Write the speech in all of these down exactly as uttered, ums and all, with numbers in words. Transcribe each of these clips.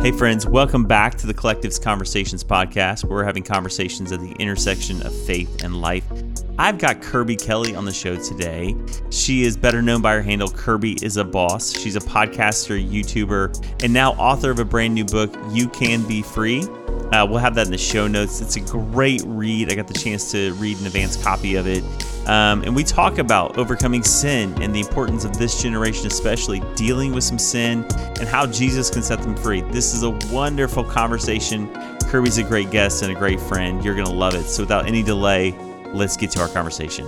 Hey friends, welcome back to the Collectives Conversations podcast, where we're having conversations at the intersection of faith and life. I've got Kirby Kelly on the show today. She is better known by her handle, Kirby is a Boss. She's a podcaster, YouTuber, and now author of a brand new book, You Can Be Free. Uh, we'll have that in the show notes. It's a great read. I got the chance to read an advanced copy of it. Um, and we talk about overcoming sin and the importance of this generation, especially dealing with some sin and how Jesus can set them free. This is a wonderful conversation. Kirby's a great guest and a great friend. You're going to love it. So without any delay, let's get to our conversation.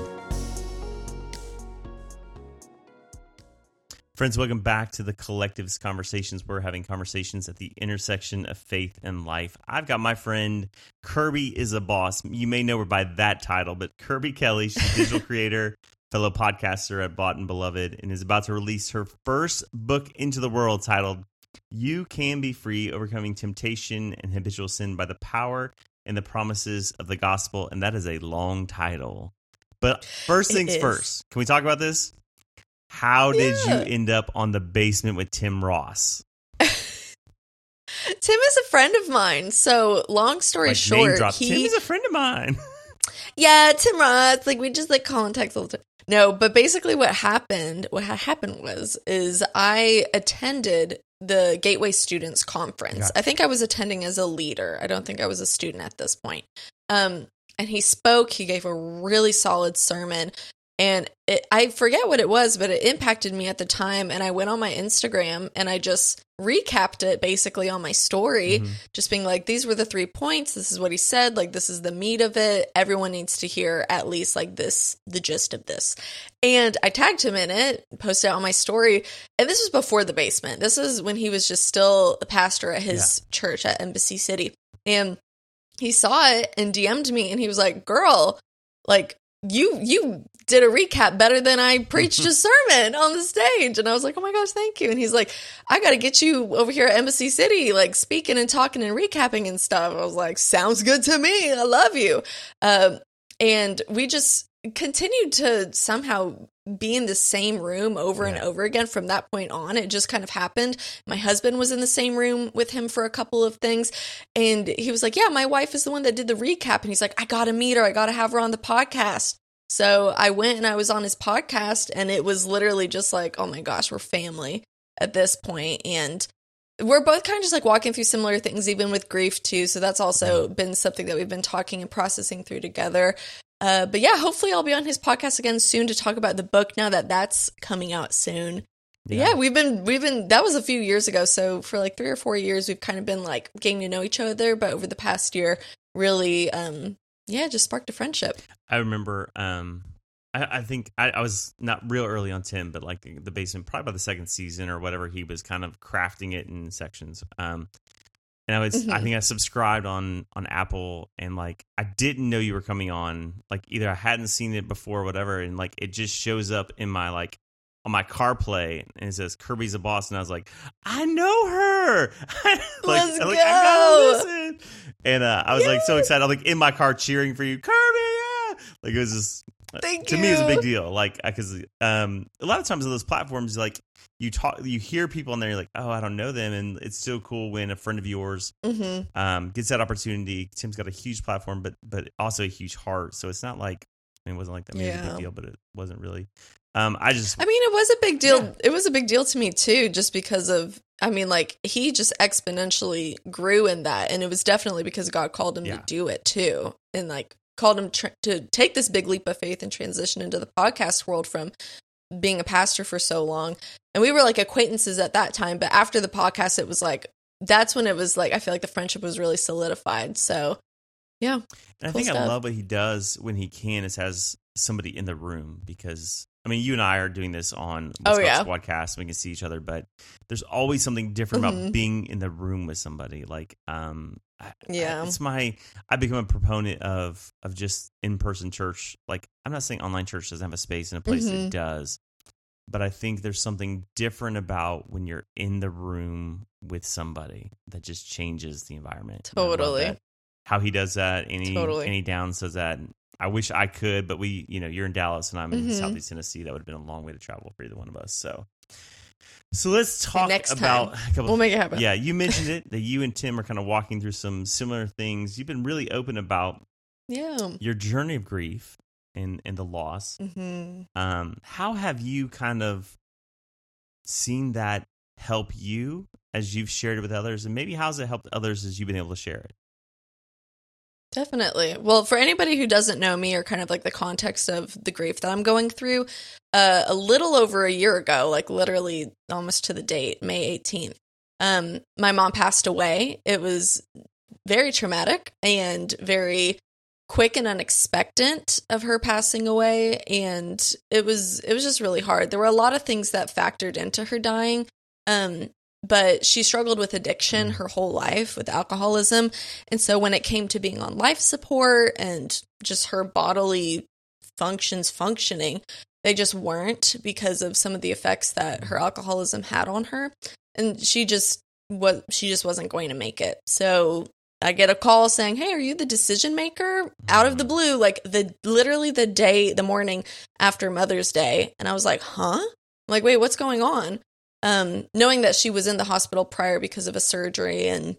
Friends, welcome back to the Collectives Conversations. We're having conversations at the intersection of faith and life. I've got my friend, Kirby is a Boss. You may know her by that title, but Kirby Kelly, she's a digital creator, fellow podcaster at Bought and Beloved, and is about to release her first book into the world titled, You Can Be Free, Overcoming Temptation and Habitual Sin by the Power and the Promises of the Gospel. And that is a long title. But first things first, can we talk about this? How did yeah. you end up on The Basement with Tim Ross? Tim is a friend of mine. So long story like short, name drop. he... Tim is a friend of mine. Yeah, Tim Ross. Like we just like call and text all the time. No, but basically what happened, what ha- happened was, is I attended the Gateway Students Conference. Gotcha. I think I was attending as a leader. I don't think I was a student at this point. Um, and he spoke. He gave a really solid sermon. And it, I forget what it was, but it impacted me at the time. And I went on my Instagram and I just recapped it basically on my story, mm-hmm. just being like, these were the three points. This is what he said. Like, this is the meat of it. Everyone needs to hear at least like this, the gist of this. And I tagged him in it, posted it on my story. And this was before The Basement. This is when he was just still a pastor at his yeah. church at Embassy City. And he saw it and D M'd me and he was like, girl, like, you you did a recap better than I preached a sermon on the stage. And I was like, oh my gosh, thank you. And he's like, I got to get you over here at Embassy City, like speaking and talking and recapping and stuff. I was like, sounds good to me. I love you. Um, and we just continued to somehow be in the same room over yeah. and over again from that point on. It just kind of happened. My husband was in the same room with him for a couple of things. And he was like, yeah, my wife is the one that did the recap. And he's like, I got to meet her. I got to have her on the podcast. So I went and I was on his podcast and it was literally just like, oh my gosh, we're family at this point. And we're both kind of just like walking through similar things, even with grief too. So that's also been something that we've been talking and processing through together. Uh, but yeah, hopefully I'll be on his podcast again soon to talk about the book now that that's coming out soon. Yeah. yeah, we've been, we've been, that was a few years ago. So for like three or four years, we've kind of been like getting to know each other. But over the past year, really, um, yeah, just sparked a friendship. I remember, um, I, I think I, I was not real early on Tim, but like the, the Basement, probably by the second season or whatever, he was kind of crafting it in sections. Um, And I was, mm-hmm. I think I subscribed on, on Apple and like, I didn't know you were coming on. Like either I hadn't seen it before or whatever. And like, it just shows up in my, like on my CarPlay and it says Kirby's a Boss. And I was like, I know her. like, Let's like, go. I gotta listen. And uh, I was yeah. like so excited. I'm like in my car cheering for you, Kirby. Yeah. Like it was just, Thank to you. me, it's a big deal. Like, because um, a lot of times on those platforms, like, you talk, you hear people on there, you're like, oh, I don't know them, and it's so cool when a friend of yours mm-hmm. um, gets that opportunity. Tim's got a huge platform, but but also a huge heart. So it's not like, I mean, it wasn't like that. Maybe yeah. a big deal, but it wasn't really. Um, I just, I mean, it was a big deal. Yeah. It was a big deal to me too, just because of, I mean, like he just exponentially grew in that, and it was definitely because God called him yeah. to do it too, and like called him tr- to take this big leap of faith and transition into the podcast world from being a pastor for so long. And we were like acquaintances at that time, but after the podcast, it was like, that's when it was like, I feel like the friendship was really solidified. So yeah. And I cool think stuff. I love what he does when he can is has somebody in the room, because I mean, you and I are doing this on oh, yeah. Squadcast, we can see each other, but there's always something different mm-hmm. about being in the room with somebody. Like, um, yeah, I, it's my, I become a proponent of, of just in-person church. Like, I'm not saying online church doesn't have a space in a place mm-hmm. that does, but I think there's something different about when you're in the room with somebody that just changes the environment. Totally. How he does that. Any, totally. any Downs does that. I wish I could, but we, you know, you're in Dallas and I'm in mm-hmm. Southeast Tennessee. That would have been a long way to travel for either one of us. So, So let's talk next about time, a couple. We'll make it happen. Yeah, you mentioned it that you and Tim are kind of walking through some similar things. You've been really open about Yeah. your journey of grief and and the loss. Mm-hmm. Um, how have you kind of seen that help you as you've shared it with others, and maybe how's it helped others as you've been able to share it? Definitely. Well, for anybody who doesn't know me or kind of like the context of the grief that I'm going through, uh, a little over a year ago, like literally almost to the date, May eighteenth, um, my mom passed away. It was very traumatic and very quick and unexpected of her passing away. And it was, it was just really hard. There were a lot of things that factored into her dying. Um, But she struggled with addiction her whole life, with alcoholism. And so when it came to being on life support and just her bodily functions functioning, they just weren't because of some of the effects that her alcoholism had on her. And she just was, she just wasn't going to make it. So I get a call saying, "Hey, are you the decision maker?" Out of the blue, like the literally the day, the morning after Mother's Day. And I was like, huh? I'm like, wait, what's going on? Um, knowing that she was in the hospital prior because of a surgery, and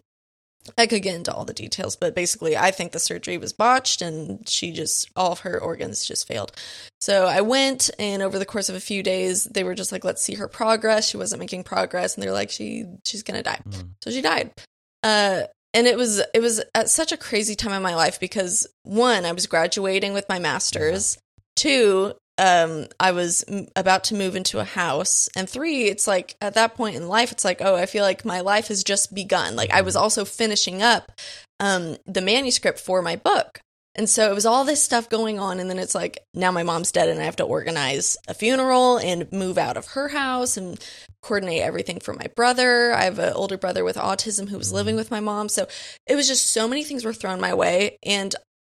I could get into all the details, but basically I think the surgery was botched and she just, all of her organs just failed. So I went, and over the course of a few days, they were just like, let's see her progress. She wasn't making progress, and they're like, she, she's going to die. Mm. So she died. Uh, and it was, it was at such a crazy time in my life because one, I was graduating with my master's. Yeah. Two, Um, I was m- about to move into a house, and three, it's like at that point in life, it's like, oh, I feel like my life has just begun. Like I was also finishing up, um, the manuscript for my book. And so it was all this stuff going on. And then it's like, now my mom's dead and I have to organize a funeral and move out of her house and coordinate everything for my brother. I have an older brother with autism who was living with my mom. So it was just so many things were thrown my way. And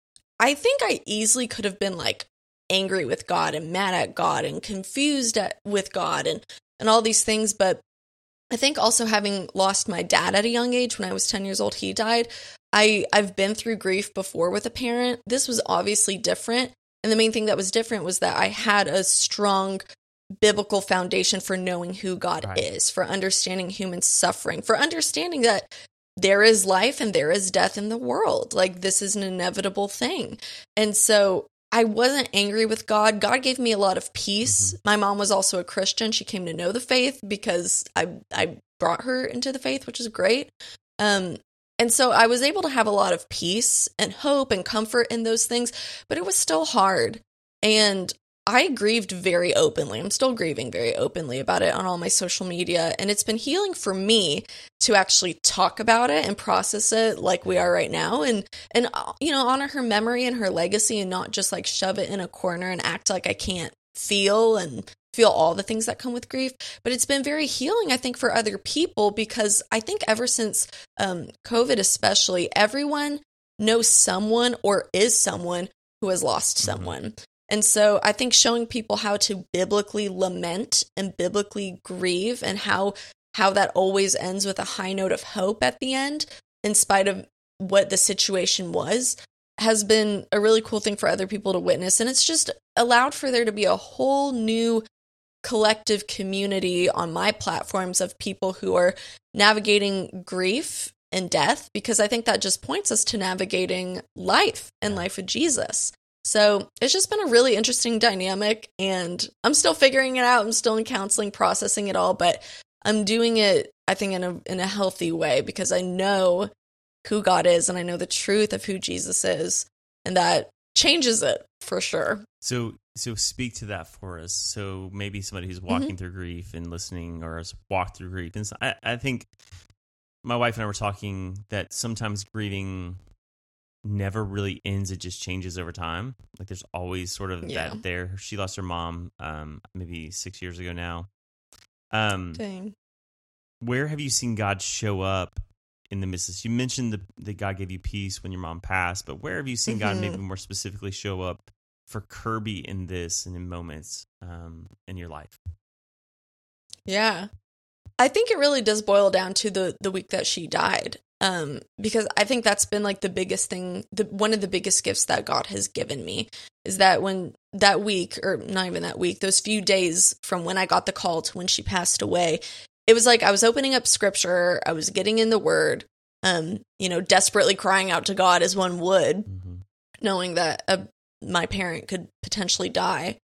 I think I easily could have been like, angry with God and mad at God and confused at, with God and, and all these things. But I think also having lost my dad at a young age, when I was ten years old, he died. I, I've been through grief before with a parent. This was obviously different. And the main thing that was different was that I had a strong biblical foundation for knowing who God right. is, for understanding human suffering, for understanding that there is life and there is death in the world. Like this is an inevitable thing. And so I wasn't angry with God. God gave me a lot of peace. Mm-hmm. My mom was also a Christian. She came to know the faith because I I brought her into the faith, which is great. Um, and so I was able to have a lot of peace and hope and comfort in those things, but it was still hard. And I grieved very openly. I'm still grieving very openly about it on all my social media. And it's been healing for me to actually talk about it and process it like we are right now. And, and you know, honor her memory and her legacy and not just like shove it in a corner and act like I can't feel and feel all the things that come with grief. But it's been very healing, I think, for other people because I think ever since um, COVID especially, everyone knows someone or is someone who has lost mm-hmm. someone. And so I think showing people how to biblically lament and biblically grieve and how how that always ends with a high note of hope at the end, in spite of what the situation was, has been a really cool thing for other people to witness. And it's just allowed for there to be a whole new collective community on my platforms of people who are navigating grief and death, because I think that just points us to navigating life and life with Jesus. So it's just been a really interesting dynamic, and I'm still figuring it out. I'm still in counseling, processing it all, but I'm doing it, I think, in a in a healthy way because I know who God is and I know the truth of who Jesus is, and that changes it for sure. So, so speak to that for us. So maybe somebody who's walking mm-hmm. through grief and listening, or has walked through grief, and so I, I think my wife and I were talking that sometimes grieving never really ends. It just changes over time. Like there's always sort of yeah. that there. She lost her mom um, maybe six years ago now. Um, Dang. Where have you seen God show up in the midst of this? You mentioned the, that God gave you peace when your mom passed, but where have you seen mm-hmm. God maybe more specifically show up for Kirby in this and in moments um, in your life? Yeah. I think it really does boil down to the the week that she died. Um, because I think that's been like the biggest thing, the, one of the biggest gifts that God has given me is that when that week, or not even that week, those few days from when I got the call to when she passed away, it was like I was opening up scripture, I was getting in the word, um, you know, desperately crying out to God as one would, mm-hmm. knowing that a, my parent could potentially die.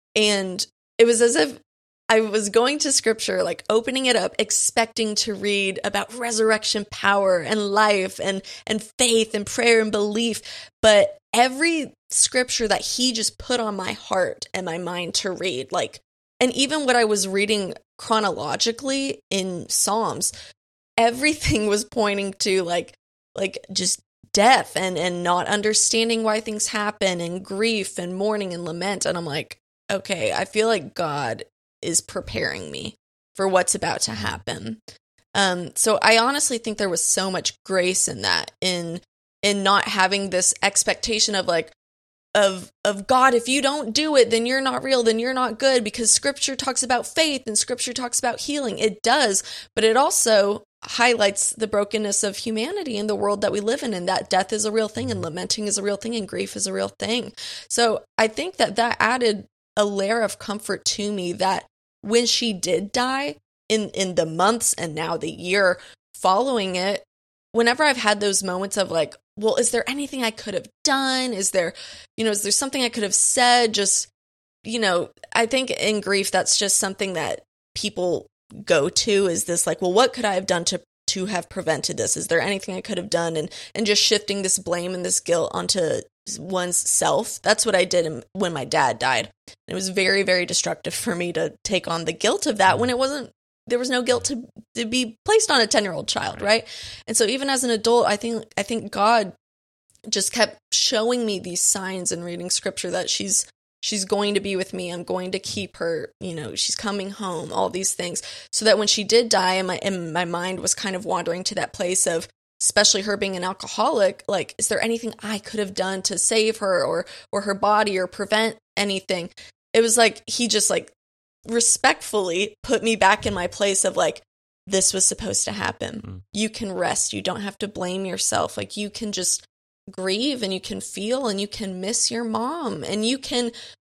And it was as if I was going to scripture, like opening it up, expecting to read about resurrection power and life and, and faith and prayer and belief. But every scripture that he just put on my heart and my mind to read, like, and even what I was reading chronologically in Psalms, everything was pointing to like, like just death and, and not understanding why things happen and grief and mourning and lament. And I'm like, okay, I feel like God is preparing me for what's about to happen. Um, so I honestly think there was so much grace in that, in in not having this expectation of like, of of God, if you don't do it, then you're not real, then you're not good, because scripture talks about faith and scripture talks about healing. It does, but it also highlights the brokenness of humanity in the world that we live in, and that death is a real thing and lamenting is a real thing and grief is a real thing. So I think that that added a layer of comfort to me, that when she did die, in, in the months and now the year following it, whenever I've had those moments of like, well, is there anything I could have done? Is there, you know, is there something I could have said? Just, you know, I think in grief, that's just something that people go to, is this like, well, what could I have done to to have prevented this? Is there anything I could have done? And and just shifting this blame and this guilt onto one's self. That's what I did when my dad died. It was very, very destructive for me to take on the guilt of that when it wasn't, there was no guilt to, to be placed on a ten-year-old child, right. right? And so even as an adult, I think I think God just kept showing me these signs and reading scripture that she's she's going to be with me. I'm going to keep her, you know, she's coming home, all these things. So that when she did die, and my and my mind was kind of wandering to that place of, especially her being an alcoholic, like, is there anything I could have done to save her or or her body or prevent anything? It was like he just like respectfully put me back in my place of like, this was supposed to happen. Mm. You can rest. You don't have to blame yourself. Like, you can just grieve and you can feel and you can miss your mom, and you can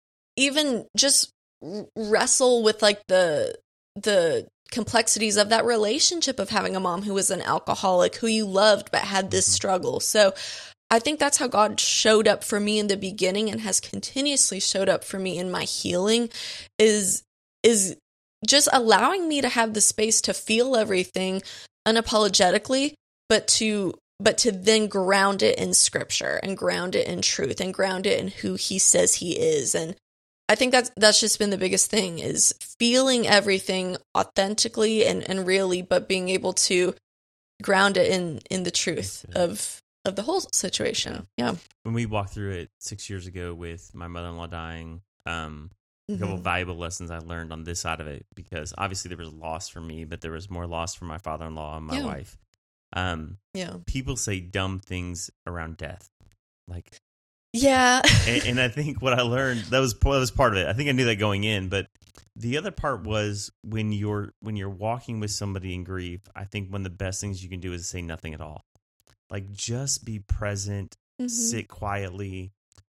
even just wrestle with like the the complexities of that relationship of having a mom who was an alcoholic, who you loved but had this struggle. So I think that's how God showed up for me in the beginning and has continuously showed up for me in my healing, is is just allowing me to have the space to feel everything unapologetically, but to but to then ground it in scripture and ground it in truth and ground it in who he says he is. And I think that's that's just been the biggest thing, is feeling everything authentically and, and really, but being able to ground it in, in the truth of of the whole situation. Yeah. When we walked through it six years ago with my mother-in-law dying, um, mm-hmm. a couple of valuable lessons I learned on this side of it, because obviously there was loss for me, but there was more loss for my father-in-law and my yeah. wife. Um, yeah. People say dumb things around death, like. Yeah. and, and I think what I learned, that was that was part of it. I think I knew that going in, but the other part was when you're when you're walking with somebody in grief, I think one of the best things you can do is say nothing at all. Like, just be present, mm-hmm. sit quietly,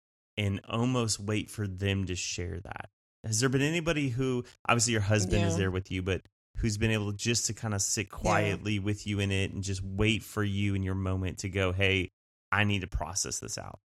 and almost wait for them to share that. Has there been anybody who, obviously your husband yeah. is there with you, but who's been able just to kind of sit quietly yeah. with you in it and just wait for you in your moment to go, hey, I need to process this out?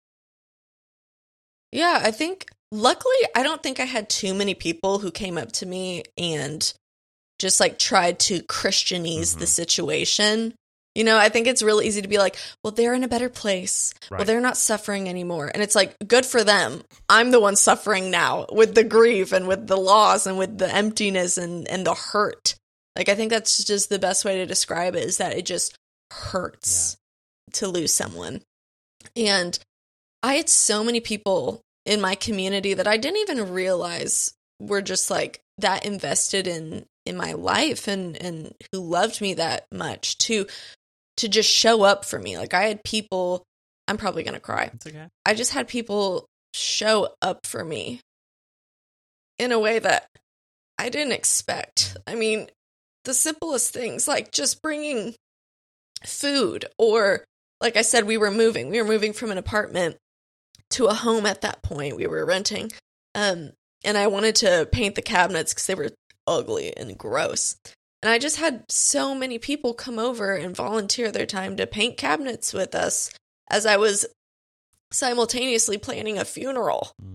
Yeah, I think, luckily, I don't think I had too many people who came up to me and just like tried to Christianese mm-hmm. the situation. You know, I think it's really easy to be like, well, they're in a better place. Right. Well, they're not suffering anymore. And it's like, good for them. I'm the one suffering now with the grief and with the loss and with the emptiness and, and the hurt. Like, I think that's just the best way to describe it, is that it just hurts yeah. to lose someone. And I had so many people in my community that I didn't even realize were just like that invested in, in my life and, and who loved me that much to, to just show up for me. Like, I had people, I'm probably going to cry. It's okay. I just had people show up for me in a way that I didn't expect. I mean, the simplest things, like just bringing food, or like I said, we were moving, we were moving from an apartment to a home at that point. We were renting. Um, and I wanted to paint the cabinets because they were ugly and gross. And I just had so many people come over and volunteer their time to paint cabinets with us as I was simultaneously planning a funeral. Mm.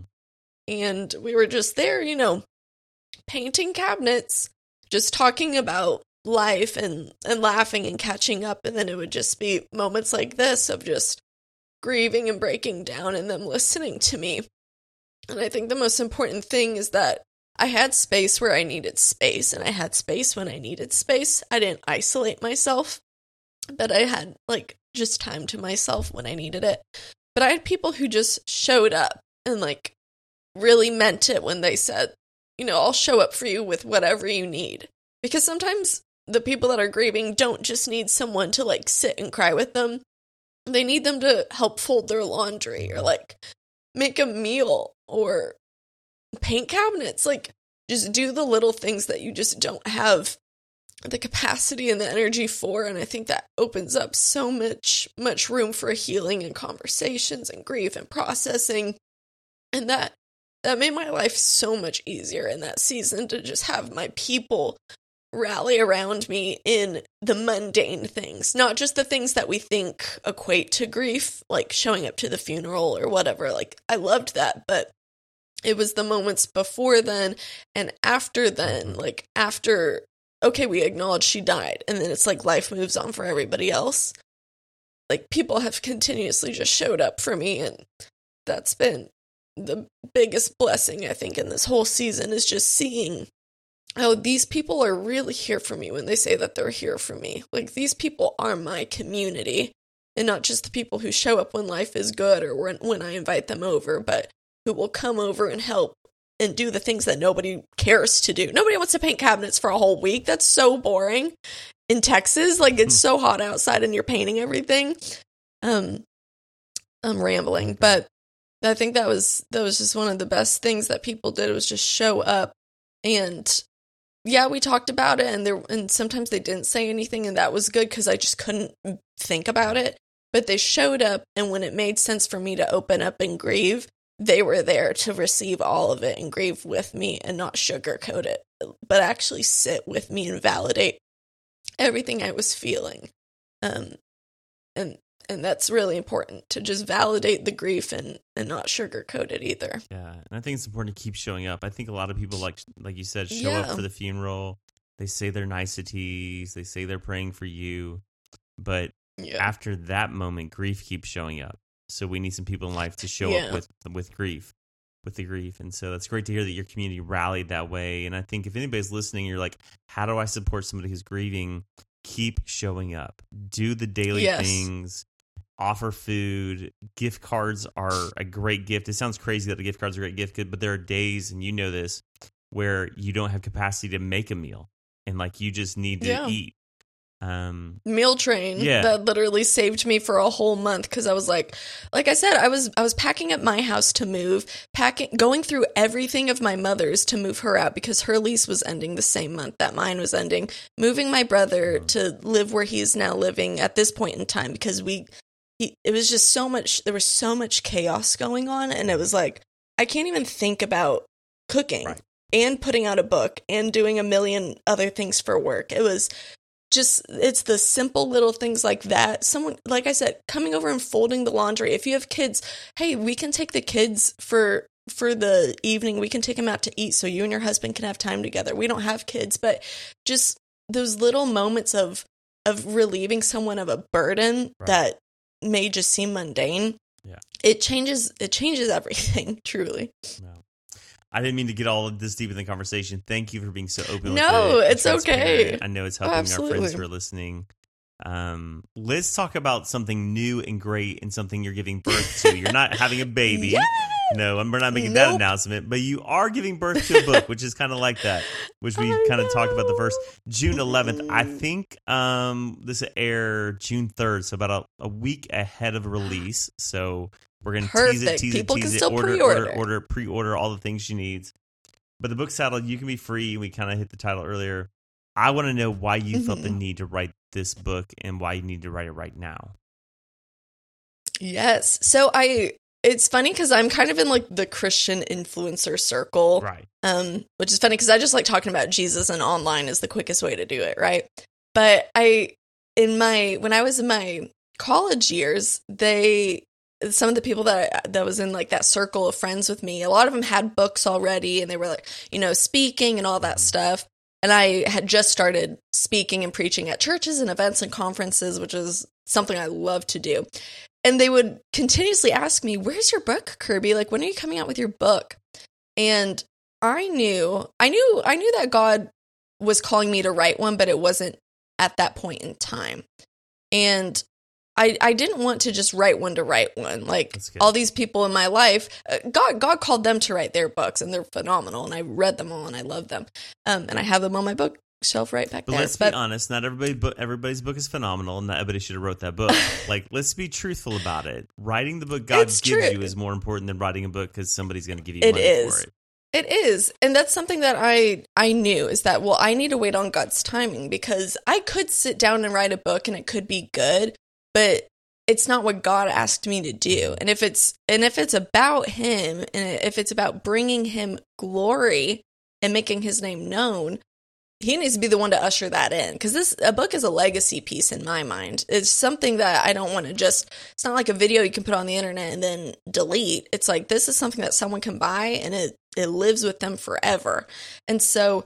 And we were just there, you know, painting cabinets, just talking about life and, and laughing and catching up. And then it would just be moments like this of just grieving and breaking down and them listening to me. And I think the most important thing is that I had space where I needed space, and I had space when I needed space. I didn't isolate myself, but I had, like, just time to myself when I needed it. But I had people who just showed up and, like, really meant it when they said, you know, I'll show up for you with whatever you need. Because sometimes the people that are grieving don't just need someone to, like, sit and cry with them. They need them to help fold their laundry or, like, make a meal or paint cabinets. Like, just do the little things that you just don't have the capacity and the energy for. And I think that opens up so much, much room for healing and conversations and grief and processing. And that, that made my life so much easier in that season, to just have my people rally around me in the mundane things, not just the things that we think equate to grief, like showing up to the funeral or whatever. Like, I loved that, but it was the moments before then and after then, like after, okay, we acknowledge she died, and then it's like life moves on for everybody else. Like, people have continuously just showed up for me, and that's been the biggest blessing, I think, in this whole season, is just seeing how these people are really here for me when they say that they're here for me. Like, these people are my community, and not just the people who show up when life is good or when, when I invite them over, but who will come over and help and do the things that nobody cares to do. Nobody wants to paint cabinets for a whole week. That's so boring. In Texas, like, it's so hot outside and you're painting everything. Um, I'm rambling, but I think that was that was just one of the best things that people did, was just show up. And yeah, we talked about it, and there and sometimes they didn't say anything, and that was good because I just couldn't think about it. But they showed up, and when it made sense for me to open up and grieve, they were there to receive all of it and grieve with me and not sugarcoat it, but actually sit with me and validate everything I was feeling. Um, and and that's really important, to just validate the grief and, and not sugarcoat it either. Yeah, and I think it's important to keep showing up. I think a lot of people, like like you said, show yeah. up for the funeral. They say their niceties. They say they're praying for you. But yeah. after that moment, grief keeps showing up. So we need some people in life to show yeah. up with with grief, with the grief. And so that's great to hear that your community rallied that way. And I think if anybody's listening, you're like, how do I support somebody who's grieving? Keep showing up. Do the daily yes. things. Offer food. Gift cards are a great gift. It sounds crazy that the gift cards are a great gift, but there are days, and you know this, where you don't have capacity to make a meal. And like, you just need to yeah. eat. Um, meal train yeah. that literally saved me for a whole month, because I was like, like I said, I was I was packing up my house to move, packing, going through everything of my mother's to move her out because her lease was ending the same month that mine was ending. Moving my brother mm-hmm. to live where he is now living at this point in time, because we, he, it was just so much. There was so much chaos going on, and it was like, I can't even think about cooking right. and putting out a book and doing a million other things for work. It was just, it's the simple little things like that. Someone, like I said, coming over and folding the laundry. If you have kids, hey, we can take the kids for for the evening. We can take them out to eat so you and your husband can have time together. We don't have kids, but just those little moments of of relieving someone of a burden right. that may just seem mundane. Yeah. It changes it changes everything, truly. No. I didn't mean to get all of this deep in the conversation. Thank you for being so open no, with it. It's okay. I know it's helping oh, our friends who are listening. Um, let's talk about something new and great and something you're giving birth to. You're not having a baby. Yes! No, we're not making nope. that announcement, but you are giving birth to a book, which is kind of like that, which we kind of talked about the first. June eleventh, I think um, this will air June third, so about a, a week ahead of release. So we're going to tease it, tease People it, tease can it, still order, pre-order. order, order, pre-order all the things she needs. But the book's titled You Can Be Free. We kind of hit the title earlier. I want to know why you mm-hmm. felt the need to write this book and why you need to write it right now. Yes. So I it's funny because I'm kind of in like the Christian influencer circle. Right. Um, which is funny because I just like talking about Jesus, and online is the quickest way to do it, right? But I, in my, when I was in my college years, they, some of the people that that was in like that circle of friends with me, a lot of them had books already, and they were like, you know, speaking and all that stuff. And I had just started speaking and preaching at churches and events and conferences, which is something I love to do. And they would continuously ask me, "Where's your book, Kirby? Like, when are you coming out with your book?" And I knew, I knew, I knew that God was calling me to write one, but it wasn't at that point in time. And I, I didn't want to just write one to write one. Like all these people in my life, uh, God God called them to write their books, and they're phenomenal. And I read them all, and I love them. Um, and I have them on my bookshelf right back but there. Let's but let's be honest. Not everybody, bo- everybody's book is phenomenal, and not everybody should have wrote that book. Like, let's be truthful about it. Writing the book God it's gives true. you is more important than writing a book because somebody's going to give you it money is. for it. It is. And that's something that I, I knew is that, well, I need to wait on God's timing, because I could sit down and write a book and it could be good, but it's not what God asked me to do. And if it's, and if it's about him, and if it's about bringing him glory and making his name known, he needs to be the one to usher that in. Because this, a book is a legacy piece in my mind. It's something that I don't want to just, it's not like a video you can put on the internet and then delete. It's like, this is something that someone can buy, and it, it lives with them forever. And so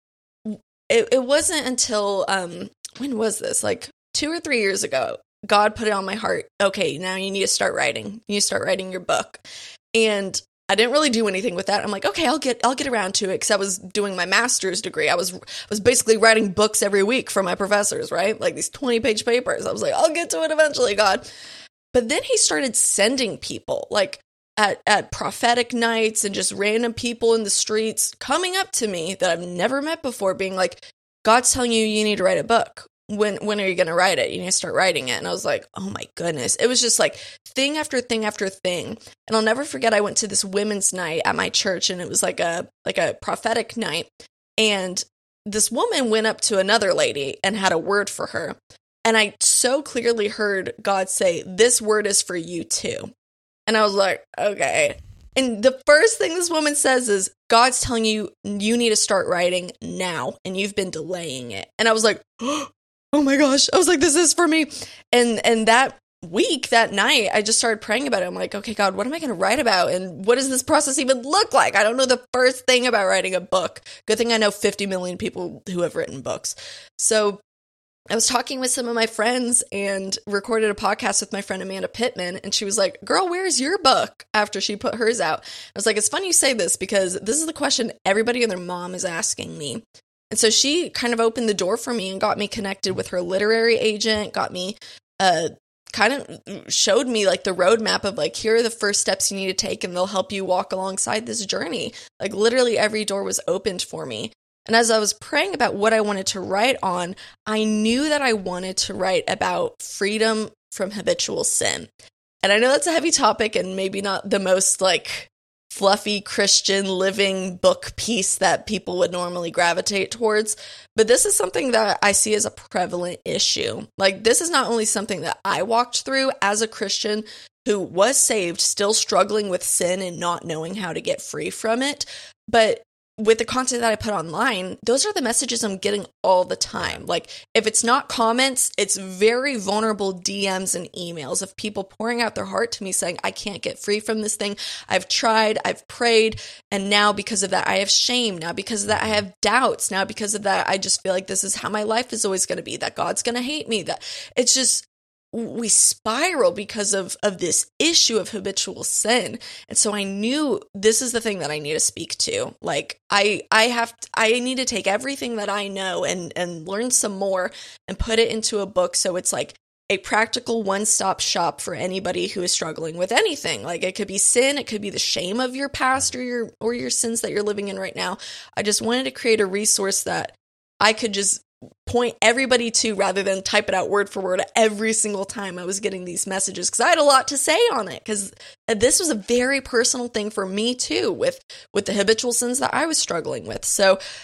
it, it wasn't until, um, when was this? Like two or three years ago, God put it on my heart. Okay, now you need to start writing. You need to start writing your book. And I didn't really do anything with that. I'm like, okay, I'll get I'll get around to it, because I was doing my master's degree. I was was basically writing books every week for my professors, right? Like these twenty page papers. I was like, I'll get to it eventually, God. But then he started sending people, like at, at prophetic nights, and just random people in the streets coming up to me that I've never met before, being like, God's telling you you need to write a book. When when are you going to write it? You need to start writing it. And I was like, oh my goodness. It was just like thing after thing after thing. And I'll never forget, I went to this women's night at my church, and it was like a like a prophetic night. And this woman went up to another lady and had a word for her. And I so clearly heard God say, this word is for you too. And I was like, okay. And the first thing this woman says is, God's telling you, you need to start writing now, and you've been delaying it. And I was like, oh my gosh. I was like, this is for me. And and that week, that night, I just started praying about it. I'm like, okay, God, what am I going to write about? And what does this process even look like? I don't know the first thing about writing a book. Good thing I know fifty million people who have written books. So I was talking with some of my friends and recorded a podcast with my friend Amanda Pittman. And she was like, girl, where's your book? After she put hers out. I was like, it's funny you say this, because this is the question everybody and their mom is asking me. And so she kind of opened the door for me and got me connected with her literary agent, got me, uh, kind of showed me like the roadmap of like, here are the first steps you need to take, and they'll help you walk alongside this journey. Like literally every door was opened for me. And as I was praying about what I wanted to write on, I knew that I wanted to write about freedom from habitual sin. And I know that's a heavy topic and maybe not the most like fluffy Christian living book piece that people would normally gravitate towards. But this is something that I see as a prevalent issue. Like, this is not only something that I walked through as a Christian who was saved, still struggling with sin and not knowing how to get free from it, but with the content that I put online, those are the messages I'm getting all the time. Like, if it's not comments, it's very vulnerable D Ms and emails of people pouring out their heart to me saying, I can't get free from this thing. I've tried, I've prayed, and now because of that, I have shame. Now because of that, I have doubts. Now because of that, I just feel like this is how my life is always going to be, that God's going to hate me. That it's just, we spiral because of, of this issue of habitual sin. And so I knew this is the thing that I need to speak to. Like, I, I have, to, I need to take everything that I know and, and learn some more and put it into a book. So it's like a practical one-stop shop for anybody who is struggling with anything. Like, it could be sin, it could be the shame of your past or your, or your sins that you're living in right now. I just wanted to create a resource that I could just point everybody to, rather than type it out word for word every single time I was getting these messages, because I had a lot to say on it, because this was a very personal thing for me too, with with the habitual sins that I was struggling with. So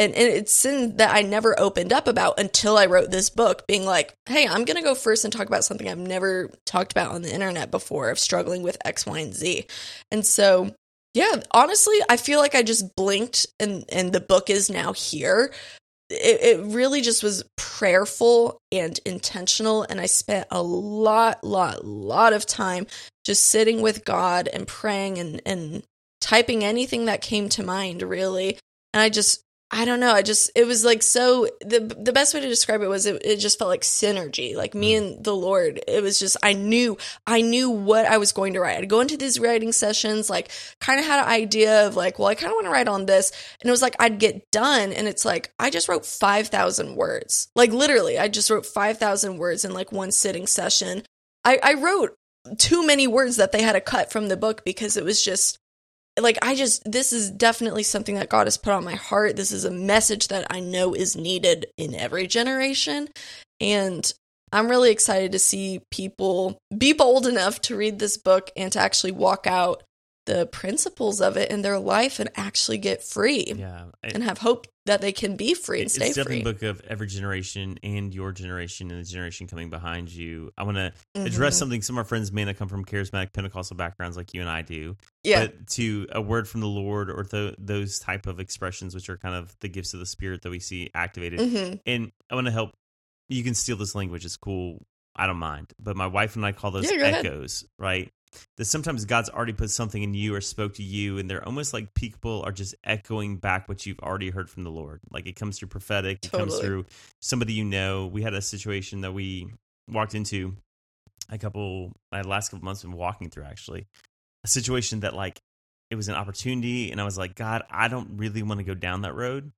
And, and it's sin that I never opened up about until I wrote this book, being like, hey, I'm going to go first and talk about something I've never talked about on the internet before, of struggling with X, Y, and Z. And so, yeah, honestly, I feel like I just blinked and, and the book is now here. It, it really just was prayerful and intentional. And I spent a lot, lot, lot of time just sitting with God and praying and, and typing anything that came to mind, really. And I just, I don't know. I just, it was like, so the the best way to describe it was it, it just felt like synergy, like me and the Lord. It was just, I knew, I knew what I was going to write. I'd go into these writing sessions, like kind of had an idea of like, well, I kind of want to write on this. And it was like, I'd get done and it's like, I just wrote five thousand words. Like literally, I just wrote five thousand words in like one sitting session. I, I wrote too many words that they had to cut from the book because it was just, like, I just, this is definitely something that God has put on my heart. This is a message that I know is needed in every generation. And I'm really excited to see people be bold enough to read this book and to actually walk out the principles of it in their life and actually get free. Yeah. It, and have hope that they can be free and stay free. It's definitely a book of every generation and your generation and the generation coming behind you. I want to mm-hmm. address something some of our friends may not come from charismatic Pentecostal backgrounds like you and I do. Yeah. But to a word from the Lord or th- those type of expressions, which are kind of the gifts of the Spirit that we see activated. Mm-hmm. And I want to help. You can steal this language. It's cool. I don't mind. But my wife and I call those yeah, echoes, ahead. Right? That sometimes God's already put something in you or spoke to you, and they're almost like people are just echoing back what you've already heard from the Lord. Like it comes through prophetic, it totally. comes through somebody you know. We had a situation that we walked into a couple, uh, last couple months been walking through actually, a situation that like it was an opportunity, and I was like, God, I don't really want to go down that road,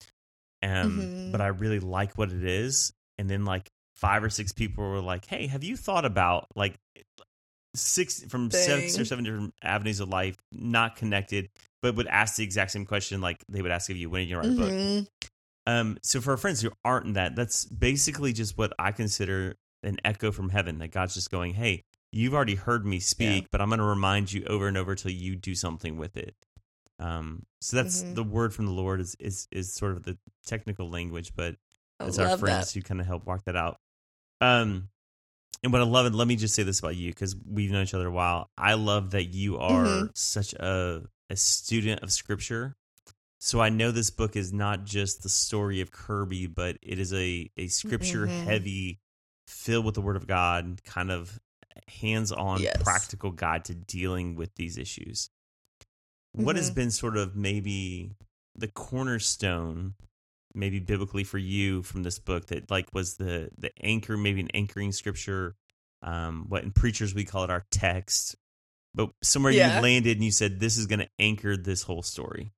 um, mm-hmm. but I really like what it is. And then like five or six people were like, hey, have you thought about like six from Dang. six or seven different avenues of life, not connected, but would ask the exact same question like they would ask of you, when did you write mm-hmm. a book? Um, so for our friends who aren't in that, that's basically just what I consider an echo from heaven, that God's just going, hey, you've already heard me speak, yeah. but I'm going to remind you over and over till you do something with it. Um, so that's mm-hmm. the word from the Lord is, is, is sort of the technical language, but it's our friends that. who kind of help walk that out. Um, And what I love, and let me just say this about you, because we've known each other a while. I love that you are mm-hmm. such a, a student of Scripture. So I know this book is not just the story of Kirby, but it is a, a Scripture-heavy, mm-hmm. filled with the Word of God, kind of hands-on, yes. practical guide to dealing with these issues. Mm-hmm. What has been sort of maybe the cornerstone, maybe biblically for you from this book, that like was the the anchor, maybe an anchoring scripture, um, what in preachers we call it our text, but somewhere yeah. you landed and you said, this is going to anchor this whole story?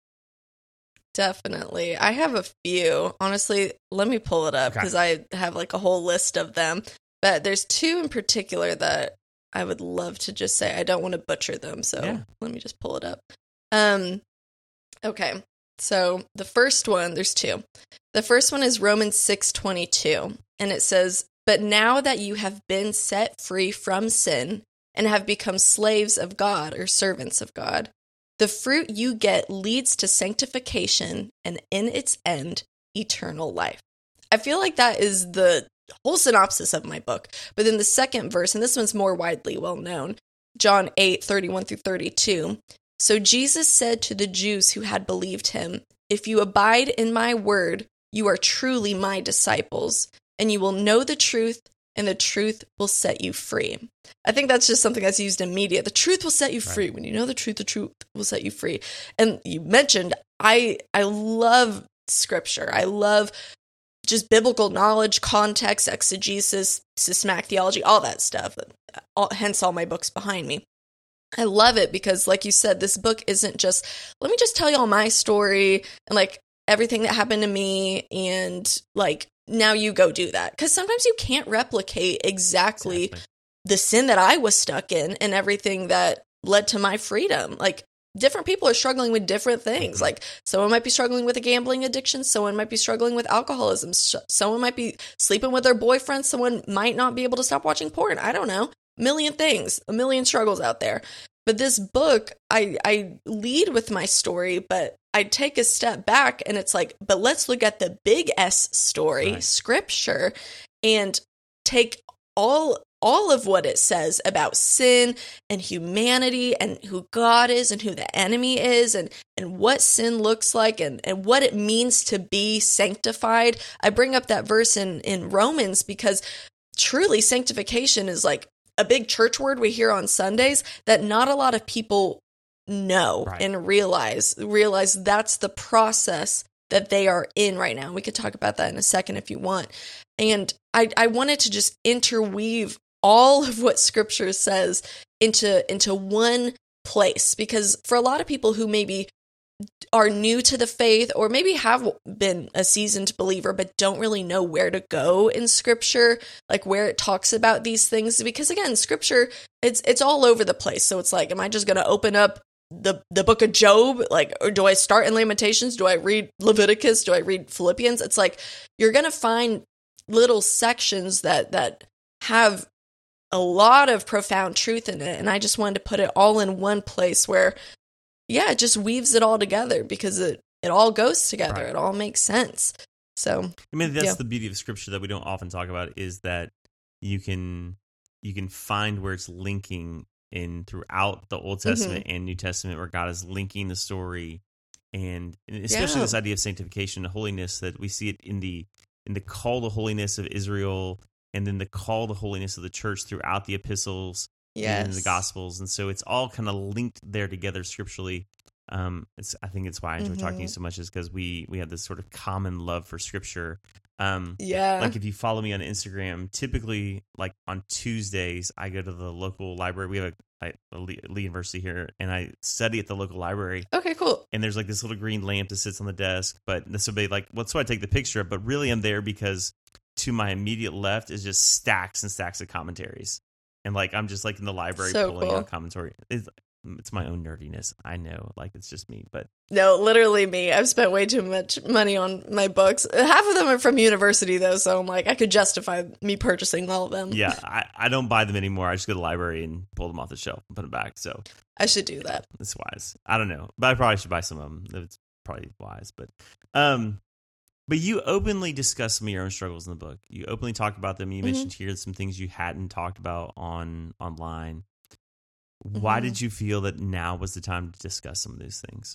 Definitely. I have a few. Honestly, let me pull it up because okay. I have like a whole list of them. But there's two in particular that I would love to just say. I don't want to butcher them, so yeah. let me just pull it up. Um, okay. So the first one, there's two. The first one is Romans six twenty-two, and it says, "But now that you have been set free from sin and have become slaves of God," or servants of God, "the fruit you get leads to sanctification and in its end, eternal life." I feel like that is the whole synopsis of my book. But then the second verse, and this one's more widely well known, John eight thirty-one through thirty-two. "So Jesus said to the Jews who had believed him, 'If you abide in my word, you are truly my disciples, and you will know the truth, and the truth will set you free.'" I think that's just something that's used in media. The truth will set you free. Right. When you know the truth, the truth will set you free. And you mentioned, I I love scripture. I love just biblical knowledge, context, exegesis, systematic theology, all that stuff. All, hence all my books behind me. I love it because, like you said, this book isn't just, let me just tell you all my story and like everything that happened to me and like, now you go do that. Because sometimes you can't replicate exactly, exactly the sin that I was stuck in and everything that led to my freedom. Like, different people are struggling with different things. Mm-hmm. Like, someone might be struggling with a gambling addiction. Someone might be struggling with alcoholism. Someone might be sleeping with their boyfriend. Someone might not be able to stop watching porn. I don't know. Million things, a million struggles out there. But this book, I, I lead with my story, but I I take a step back and it's like, but let's look at the big S story, right. Scripture, and take all all of what it says about sin and humanity and who God is and who the enemy is and, and what sin looks like and, and what it means to be sanctified. I bring up that verse in, in Romans because truly sanctification is like a big church word we hear on Sundays that not a lot of people know right. and realize, realize that's the process that they are in right now. We could talk about that in a second if you want. And I, I wanted to just interweave all of what Scripture says into into one place, because for a lot of people who maybe are new to the faith or maybe have been a seasoned believer but don't really know where to go in Scripture, like where it talks about these things, because again, Scripture, it's it's all over the place. So it's like, am I just going to open up the the book of Job, like, or do I start in Lamentations? Do I read Leviticus? Do I read Philippians? It's like you're going to find little sections that that have a lot of profound truth in it, and I just wanted to put it all in one place where, yeah, it just weaves it all together because it it all goes together. Right. It all makes sense. So I mean, that's yeah. the beauty of Scripture that we don't often talk about, is that you can you can find where it's linking in throughout the Old Testament mm-hmm. and New Testament, where God is linking the story, and, and especially yeah. this idea of sanctification and holiness, that we see it in the in the call to holiness of Israel, and then the call to holiness of the church throughout the epistles yes. and the Gospels. And so it's all kind of linked there together scripturally. Um, it's, I think it's why I enjoy mm-hmm. talking to you so much, is because we, we have this sort of common love for Scripture. Um, yeah. Like if you follow me on Instagram, typically like on Tuesdays, I go to the local library. We have a, a Lee University here, and I study at the local library. Okay, cool. And there's like this little green lamp that sits on the desk, but this will be like, well, that's why I take the picture of, but really I'm there because to my immediate left is just stacks and stacks of commentaries. And like, I'm just like in the library so pulling cool. out commentary. It's, it's my own nerdiness. I know, like it's just me, but no, literally me. I've spent way too much money on my books. Half of them are from university though. So I'm like, I could justify me purchasing all of them. Yeah. I, I don't buy them anymore. I just go to the library and pull them off the shelf and put them back. So I should do that. It's wise. I don't know, but I probably should buy some of them. It's probably wise, but, um, But you openly discuss some of your own struggles in the book. You openly talk about them. You mm-hmm. mentioned here some things you hadn't talked about on online. Mm-hmm. Why did you feel that now was the time to discuss some of these things?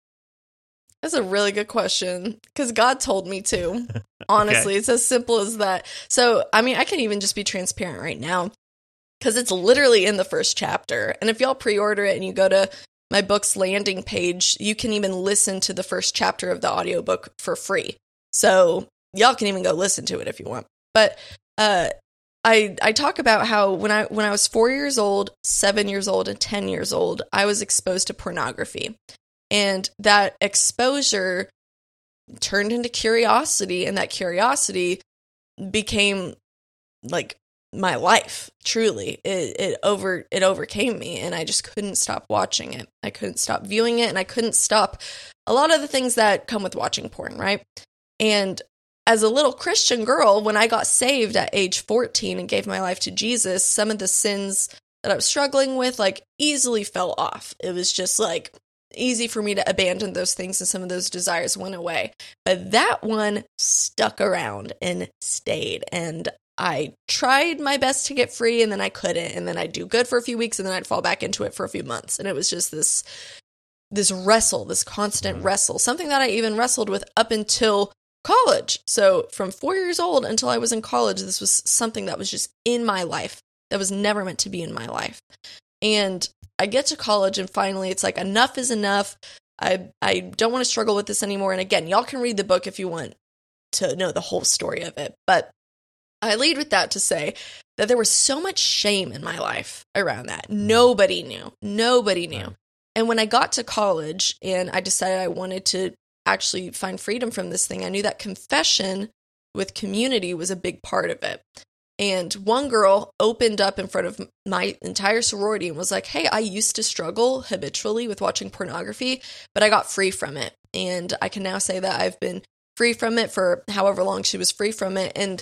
That's a really good question, because God told me to. Honestly, okay. It's as simple as that. So, I mean, I can even just be transparent right now, because it's literally in the first chapter. And if y'all pre-order it and you go to my book's landing page, you can even listen to the first chapter of the audiobook for free. So y'all can even go listen to it if you want. But uh, I I talk about how when I when I was four years old, seven years old, and ten years old, I was exposed to pornography, and that exposure turned into curiosity, and that curiosity became like my life. Truly, it it over it overcame me, and I just couldn't stop watching it. I couldn't stop viewing it, and I couldn't stop a lot of the things that come with watching porn, right? And as a little Christian girl, when I got saved at age fourteen and gave my life to Jesus, some of the sins that I was struggling with, like, easily fell off. It was just, like, easy for me to abandon those things, and some of those desires went away. But that one stuck around and stayed. And I tried my best to get free, and then I couldn't. And then I'd do good for a few weeks, and then I'd fall back into it for a few months. And it was just this, this wrestle, this constant wrestle, something that I even wrestled with up until college. So from four years old until I was in college, this was something that was just in my life, that was never meant to be in my life. And I get to college, and finally it's like, enough is enough. I I don't want to struggle with this anymore. And again, y'all can read the book if you want to know the whole story of it. But I lead with that to say that there was so much shame in my life around that. Nobody knew. Nobody knew. And when I got to college and I decided I wanted to actually find freedom from this thing, I knew that confession with community was a big part of it. And one girl opened up in front of my entire sorority and was like, hey, I used to struggle habitually with watching pornography, but I got free from it. And I can now say that I've been free from it for however long she was free from it. And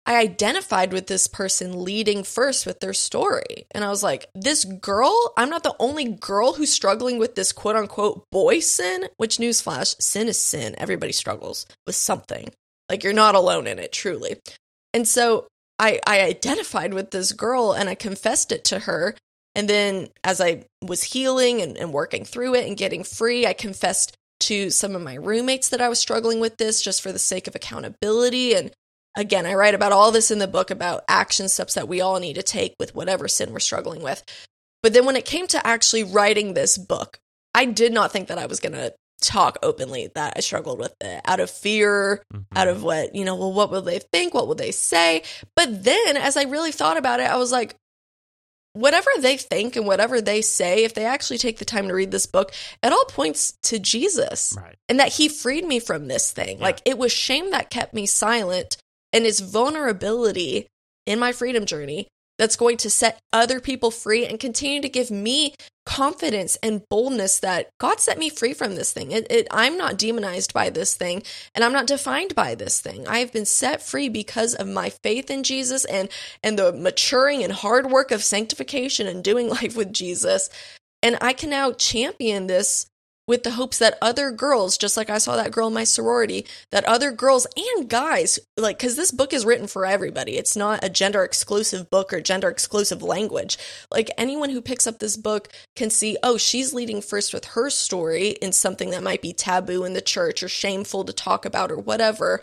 I identified with this person leading first with their story. And I was like, this girl, I'm not the only girl who's struggling with this quote unquote boy sin, which newsflash, sin is sin. Everybody struggles with something. Like, you're not alone in it, truly. And so I, I identified with this girl and I confessed it to her. And then as I was healing and, and working through it and getting free, I confessed to some of my roommates that I was struggling with this just for the sake of accountability. And again, I write about all this in the book about action steps that we all need to take with whatever sin we're struggling with. But then when it came to actually writing this book, I did not think that I was going to talk openly that I struggled with it out of fear, mm-hmm. out of what, you know, well, what will they think? What will they say? But then as I really thought about it, I was like, whatever they think and whatever they say, if they actually take the time to read this book, it all points to Jesus, right. and that he freed me from this thing. Yeah. Like, it was shame that kept me silent, and it's vulnerability in my freedom journey that's going to set other people free and continue to give me confidence and boldness that God set me free from this thing. It, it, I'm not demonized by this thing, and I'm not defined by this thing. I have been set free because of my faith in Jesus and, and the maturing and hard work of sanctification and doing life with Jesus. And I can now champion this with the hopes that other girls, just like I saw that girl in my sorority, that other girls and guys, like, because this book is written for everybody. It's not a gender exclusive book or gender exclusive language. Like, anyone who picks up this book can see, oh, she's leading first with her story in something that might be taboo in the church or shameful to talk about or whatever.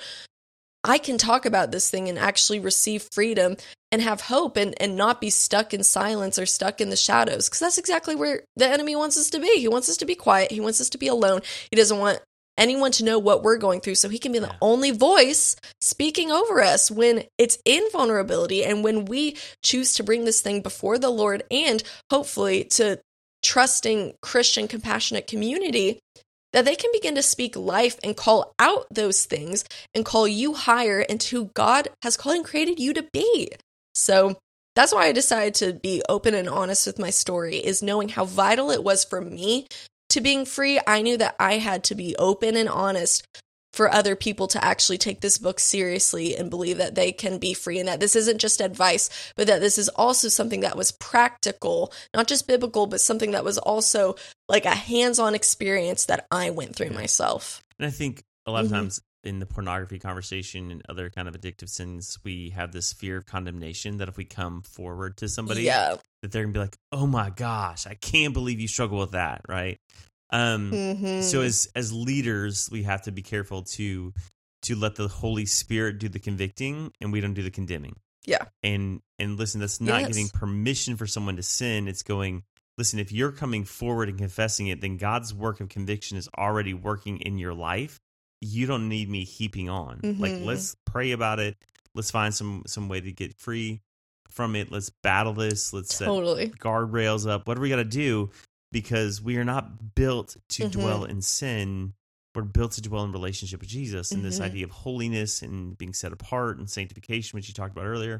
I can talk about this thing and actually receive freedom and have hope and, and not be stuck in silence or stuck in the shadows, because that's exactly where the enemy wants us to be. He wants us to be quiet. He wants us to be alone. He doesn't want anyone to know what we're going through, so he can be the yeah. only voice speaking over us when it's in vulnerability and when we choose to bring this thing before the Lord and hopefully to trusting Christian compassionate community, that they can begin to speak life and call out those things and call you higher into who God has called and created you to be. So that's why I decided to be open and honest with my story, is knowing how vital it was for me to being free. I knew that I had to be open and honest for other people to actually take this book seriously and believe that they can be free, and that this isn't just advice, but that this is also something that was practical, not just biblical, but something that was also like a hands-on experience that I went through myself. And I think a lot of mm-hmm. times in the pornography conversation and other kind of addictive sins, we have this fear of condemnation that if we come forward to somebody, yeah. that they're gonna be like, oh my gosh, I can't believe you struggle with that, right? Um, mm-hmm. So as as leaders, we have to be careful to to let the Holy Spirit do the convicting, and we don't do the condemning. Yeah. And and listen, that's not yes. giving permission for someone to sin. It's going, listen, if you're coming forward and confessing it, then God's work of conviction is already working in your life. You don't need me heaping on. Mm-hmm. Like, let's pray about it. Let's find some some way to get free from it. Let's battle this. Let's totally. set guardrails up. What do we got to do? Because we are not built to mm-hmm. dwell in sin. We're built to dwell in relationship with Jesus, and mm-hmm. this idea of holiness and being set apart and sanctification, which you talked about earlier.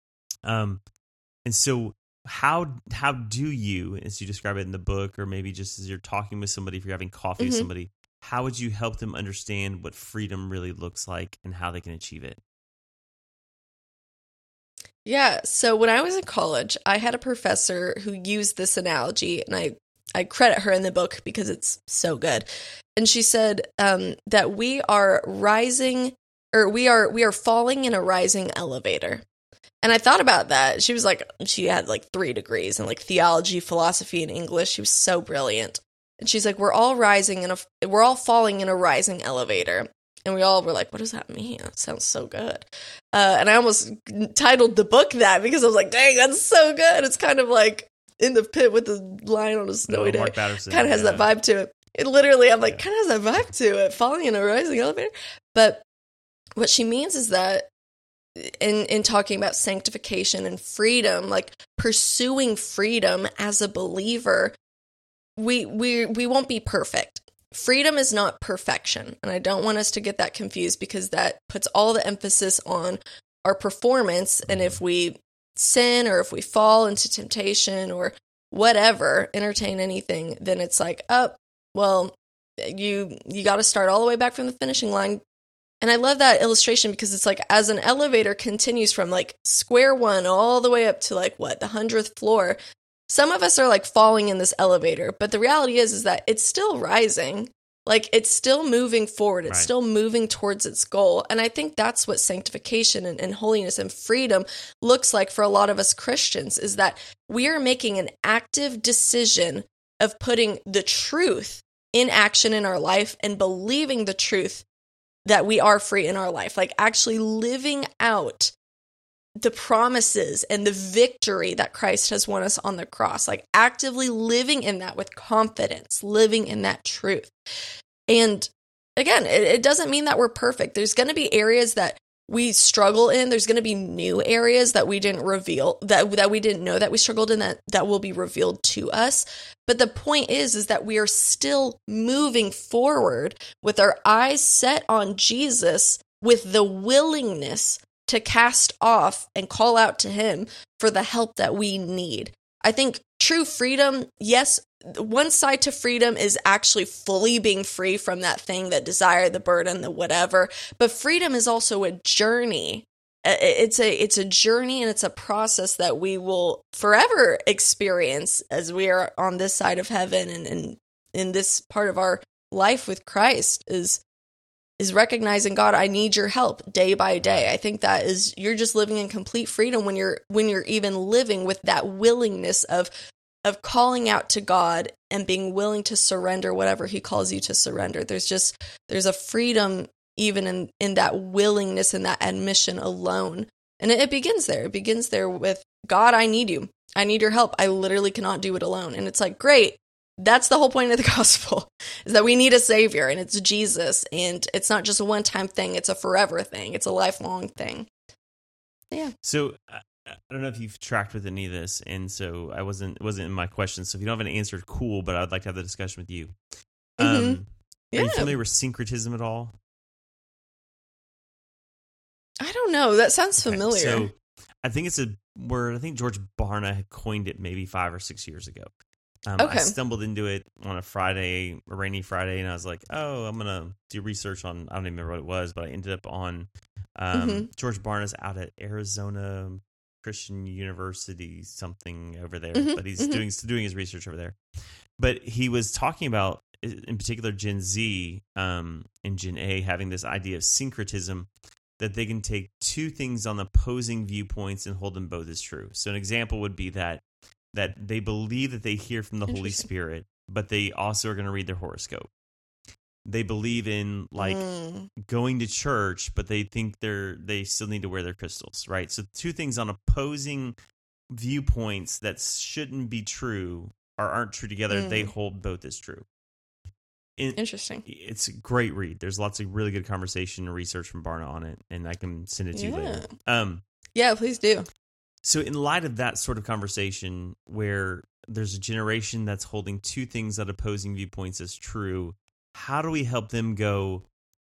Um, and so how how do you, as you describe it in the book, or maybe just as you're talking with somebody, if you're having coffee mm-hmm. with somebody, how would you help them understand what freedom really looks like and how they can achieve it? Yeah, so when I was in college, I had a professor who used this analogy, and I, I credit her in the book because it's so good. And she said um, that we are rising, or we are we are falling in a rising elevator. And I thought about that. She was like, she had like three degrees in like theology, philosophy, and English. She was so brilliant. And she's like, we're all rising in a, we're all falling in a rising elevator. And we all were like, what does that mean? That sounds so good. Uh, and I almost titled the book that because I was like, dang, that's so good. It's kind of like In the Pit with the Lion on a Snowy no, Day. Kind of yeah. has that vibe to it. It literally, I'm like, yeah. kind of has that vibe to it, falling in a rising elevator. But what she means is that in in talking about sanctification and freedom, like pursuing freedom as a believer, we we we won't be perfect. Freedom is not perfection, and I don't want us to get that confused, because that puts all the emphasis on our performance, and if we sin or if we fall into temptation or whatever, entertain anything, then it's like, oh, well, you you got to start all the way back from the finishing line And I love that illustration because it's like as an elevator continues from like square one all the way up to like what, the hundredth floor, some of us are like falling in this elevator, but the reality is is that it's still rising. Like it's still moving forward. It's Right. still moving towards its goal. And I think that's what sanctification and, and holiness and freedom looks like for a lot of us Christians, is that we are making an active decision of putting the truth in action in our life and believing the truth that we are free in our life, like actually living out the promises and the victory that Christ has won us on the cross, like actively living in that with confidence, living in that truth. And again, it, it doesn't mean that we're perfect. There's going to be areas that we struggle in. There's going to be new areas that we didn't reveal, that that we didn't know that we struggled in, that that will be revealed to us. But the point is, is that we are still moving forward with our eyes set on Jesus, with the willingness to cast off and call out to him for the help that we need. I think true freedom, yes, one side to freedom is actually fully being free from that thing, that desire, the burden, the whatever. But freedom is also a journey. It's a it's a journey, and it's a process that we will forever experience as we are on this side of heaven, and, and in this part of our life with Christ is is recognizing, God, I need your help day by day. I think that is, you're just living in complete freedom when you're when you're even living with that willingness of of calling out to God and being willing to surrender whatever he calls you to surrender. There's just, there's a freedom even in, in that willingness and that admission alone. And it, it begins there. It begins there with, God, I need you. I need your help. I literally cannot do it alone. And it's like, great. That's the whole point of the gospel, is that we need a savior, and it's Jesus. And it's not just a one-time thing. It's a forever thing. It's a lifelong thing. Yeah. So uh, I don't know if you've tracked with any of this, and so I wasn't it wasn't in my question. So if you don't have an answer, cool. But I'd like to have the discussion with you. Um, Mm-hmm. Yeah. Are you familiar with syncretism at all? I don't know. That sounds Okay, familiar. So I think it's a word. I think George Barna had coined it maybe five or six years ago. Um, Okay. I stumbled into it on a Friday, a rainy Friday, and I was like, "Oh, I'm gonna do research on." I don't even remember what it was, but I ended up on um, Mhm. George Barna's out at Arizona Christian University, something over there. Mhm, But he's mhm. doing doing his research over there. But he was talking about, in particular, Gen Z um, and Gen A having this idea of syncretism, that they can take two things on opposing viewpoints and hold them both as true. So an example would be that that they believe that they hear from the Holy Interesting. Spirit, but they also are going to read their horoscope. They believe in like Mm. going to church, but they think they're they still need to wear their crystals, right? So two things on opposing viewpoints that shouldn't be true or aren't true together, Mm. they hold both as true. In, Interesting. it's a great read. There's lots of really good conversation and research from Barna on it, and I can send it to you later. Um, Yeah, please do. so in light of that sort of conversation, where there's a generation that's holding two things that opposing viewpoints as true, how do we help them go,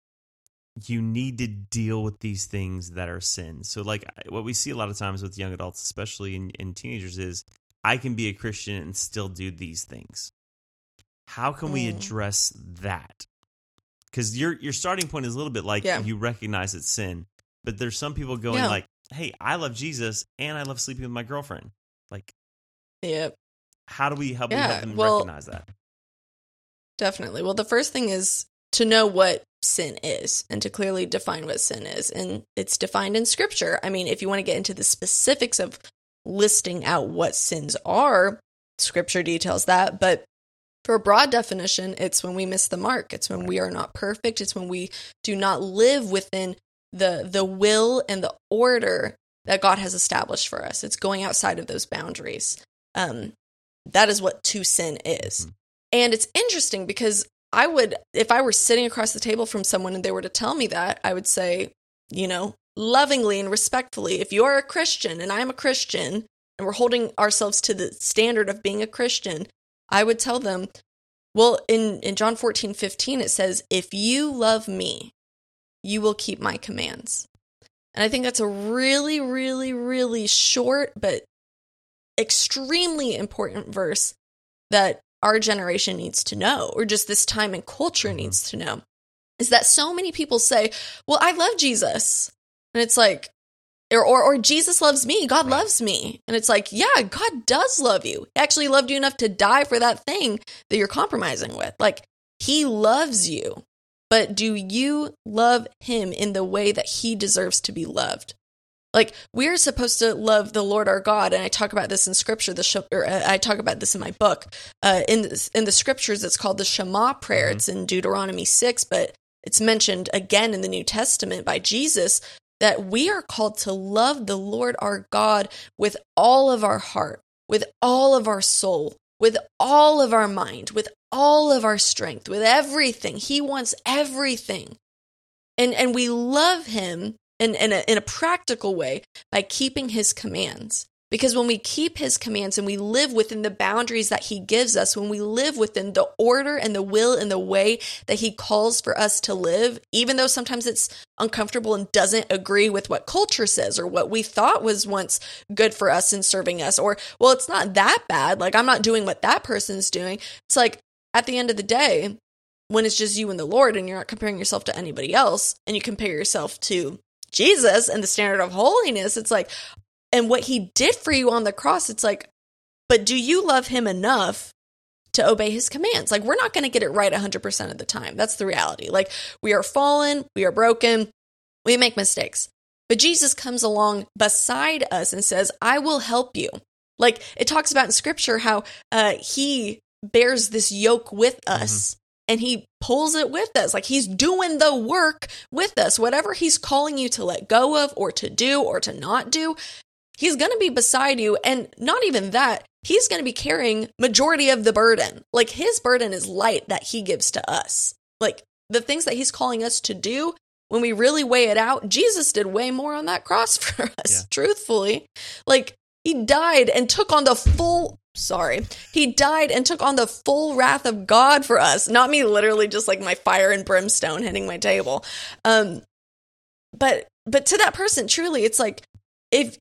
you need to deal with these things that are sins? So like what we see a lot of times with young adults, especially in, in teenagers, is I can be a Christian and still do these things. How can we Mm. address that? Because your your starting point is a little bit like Yeah. you recognize it's sin, but there's some people going Yeah. like, hey, I love Jesus and I love sleeping with my girlfriend. Like, Yep. how do we help, we Yeah, help them well- recognize that? Definitely. Well, the first thing is to know what sin is and to clearly define what sin is. And it's defined in scripture. I mean, if you want to get into the specifics of listing out what sins are, scripture details that. But for a broad definition, it's when we miss the mark. It's when we are not perfect. It's when we do not live within the the will and the order that God has established for us. It's going outside of those boundaries. Um, that is what to sin is. Mhm. And it's interesting because I would, if I were sitting across the table from someone and they were to tell me that, I would say, you know, lovingly and respectfully, if you're a Christian and I'm a Christian and we're holding ourselves to the standard of being a Christian, I would tell them, well, in, in John fourteen fifteen, it says, if you love me, you will keep my commands. And I think that's a really, really, really short, but extremely important verse that our generation needs to know, or just this time and culture Mhm. needs to know. is that so many people say, well, I love Jesus. And it's like, or, or, or Jesus loves me. God right. loves me. And it's like, yeah, God does love you. He actually loved you enough to die for that thing that you're compromising with. Like, he loves you. But do you love him in the way that he deserves to be loved? Like, we're supposed to love the Lord our God, and I talk about this in Scripture. The sh- or I talk about this in my book. Uh, in the, in the Scriptures, it's called the Shema prayer. Mm-hmm. It's in Deuteronomy six, but it's mentioned again in the New Testament by Jesus that we are called to love the Lord our God with all of our heart, with all of our soul, with all of our mind, with all of our strength, with everything. He wants everything, and and we love him. In, in, a, in a practical way, by keeping his commands. Because when we keep his commands and we live within the boundaries that he gives us, when we live within the order and the will and the way that he calls for us to live, even though sometimes it's uncomfortable and doesn't agree with what culture says or what we thought was once good for us and serving us, or, well, it's not that bad. Like, I'm not doing what that person's doing. It's like, at the end of the day, when it's just you and the Lord and you're not comparing yourself to anybody else, and you compare yourself to Jesus and the standard of holiness, it's like, and what he did for you on the cross, it's like, but do you love him enough to obey his commands? Like, we're not going to get it right one hundred percent of the time. That's the reality. Like, we are fallen, we are broken, we make mistakes. But Jesus comes along beside us and says, I will help you. Like, it talks about in Scripture how uh, he bears this yoke with us. Mm-hmm. And he pulls it with us, like he's doing the work with us. Whatever he's calling you to let go of or to do or to not do, he's going to be beside you. And not even that, he's going to be carrying majority of the burden. Like, his burden is light that he gives to us. Like, the things that he's calling us to do, when we really weigh it out, Jesus did way more on that cross for us, yeah. truthfully. Like, he died and took on the full... Sorry. He died and took on the full wrath of God for us. Not me literally just like my fire and brimstone hitting my table. Um, but but to that person, truly, it's like, if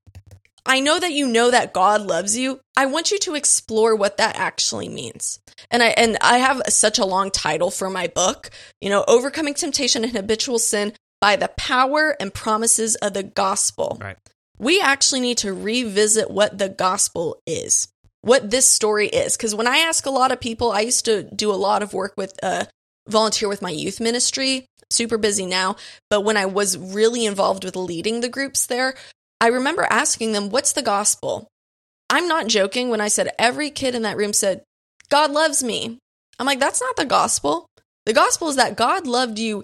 I know that you know that God loves you, I want you to explore what that actually means. And I and I have such a long title for my book, you know, Overcoming Temptation and Habitual Sin by the Power and Promises of the Gospel. Right. We actually need to revisit what the gospel is. What this story is. Because when I ask a lot of people, I used to do a lot of work with, uh, volunteer with my youth ministry, super busy now, but when I was really involved with leading the groups there, I remember asking them, what's the gospel? I'm not joking when I said every kid in that room said, God loves me. I'm like, that's not the gospel. The gospel is that God loved you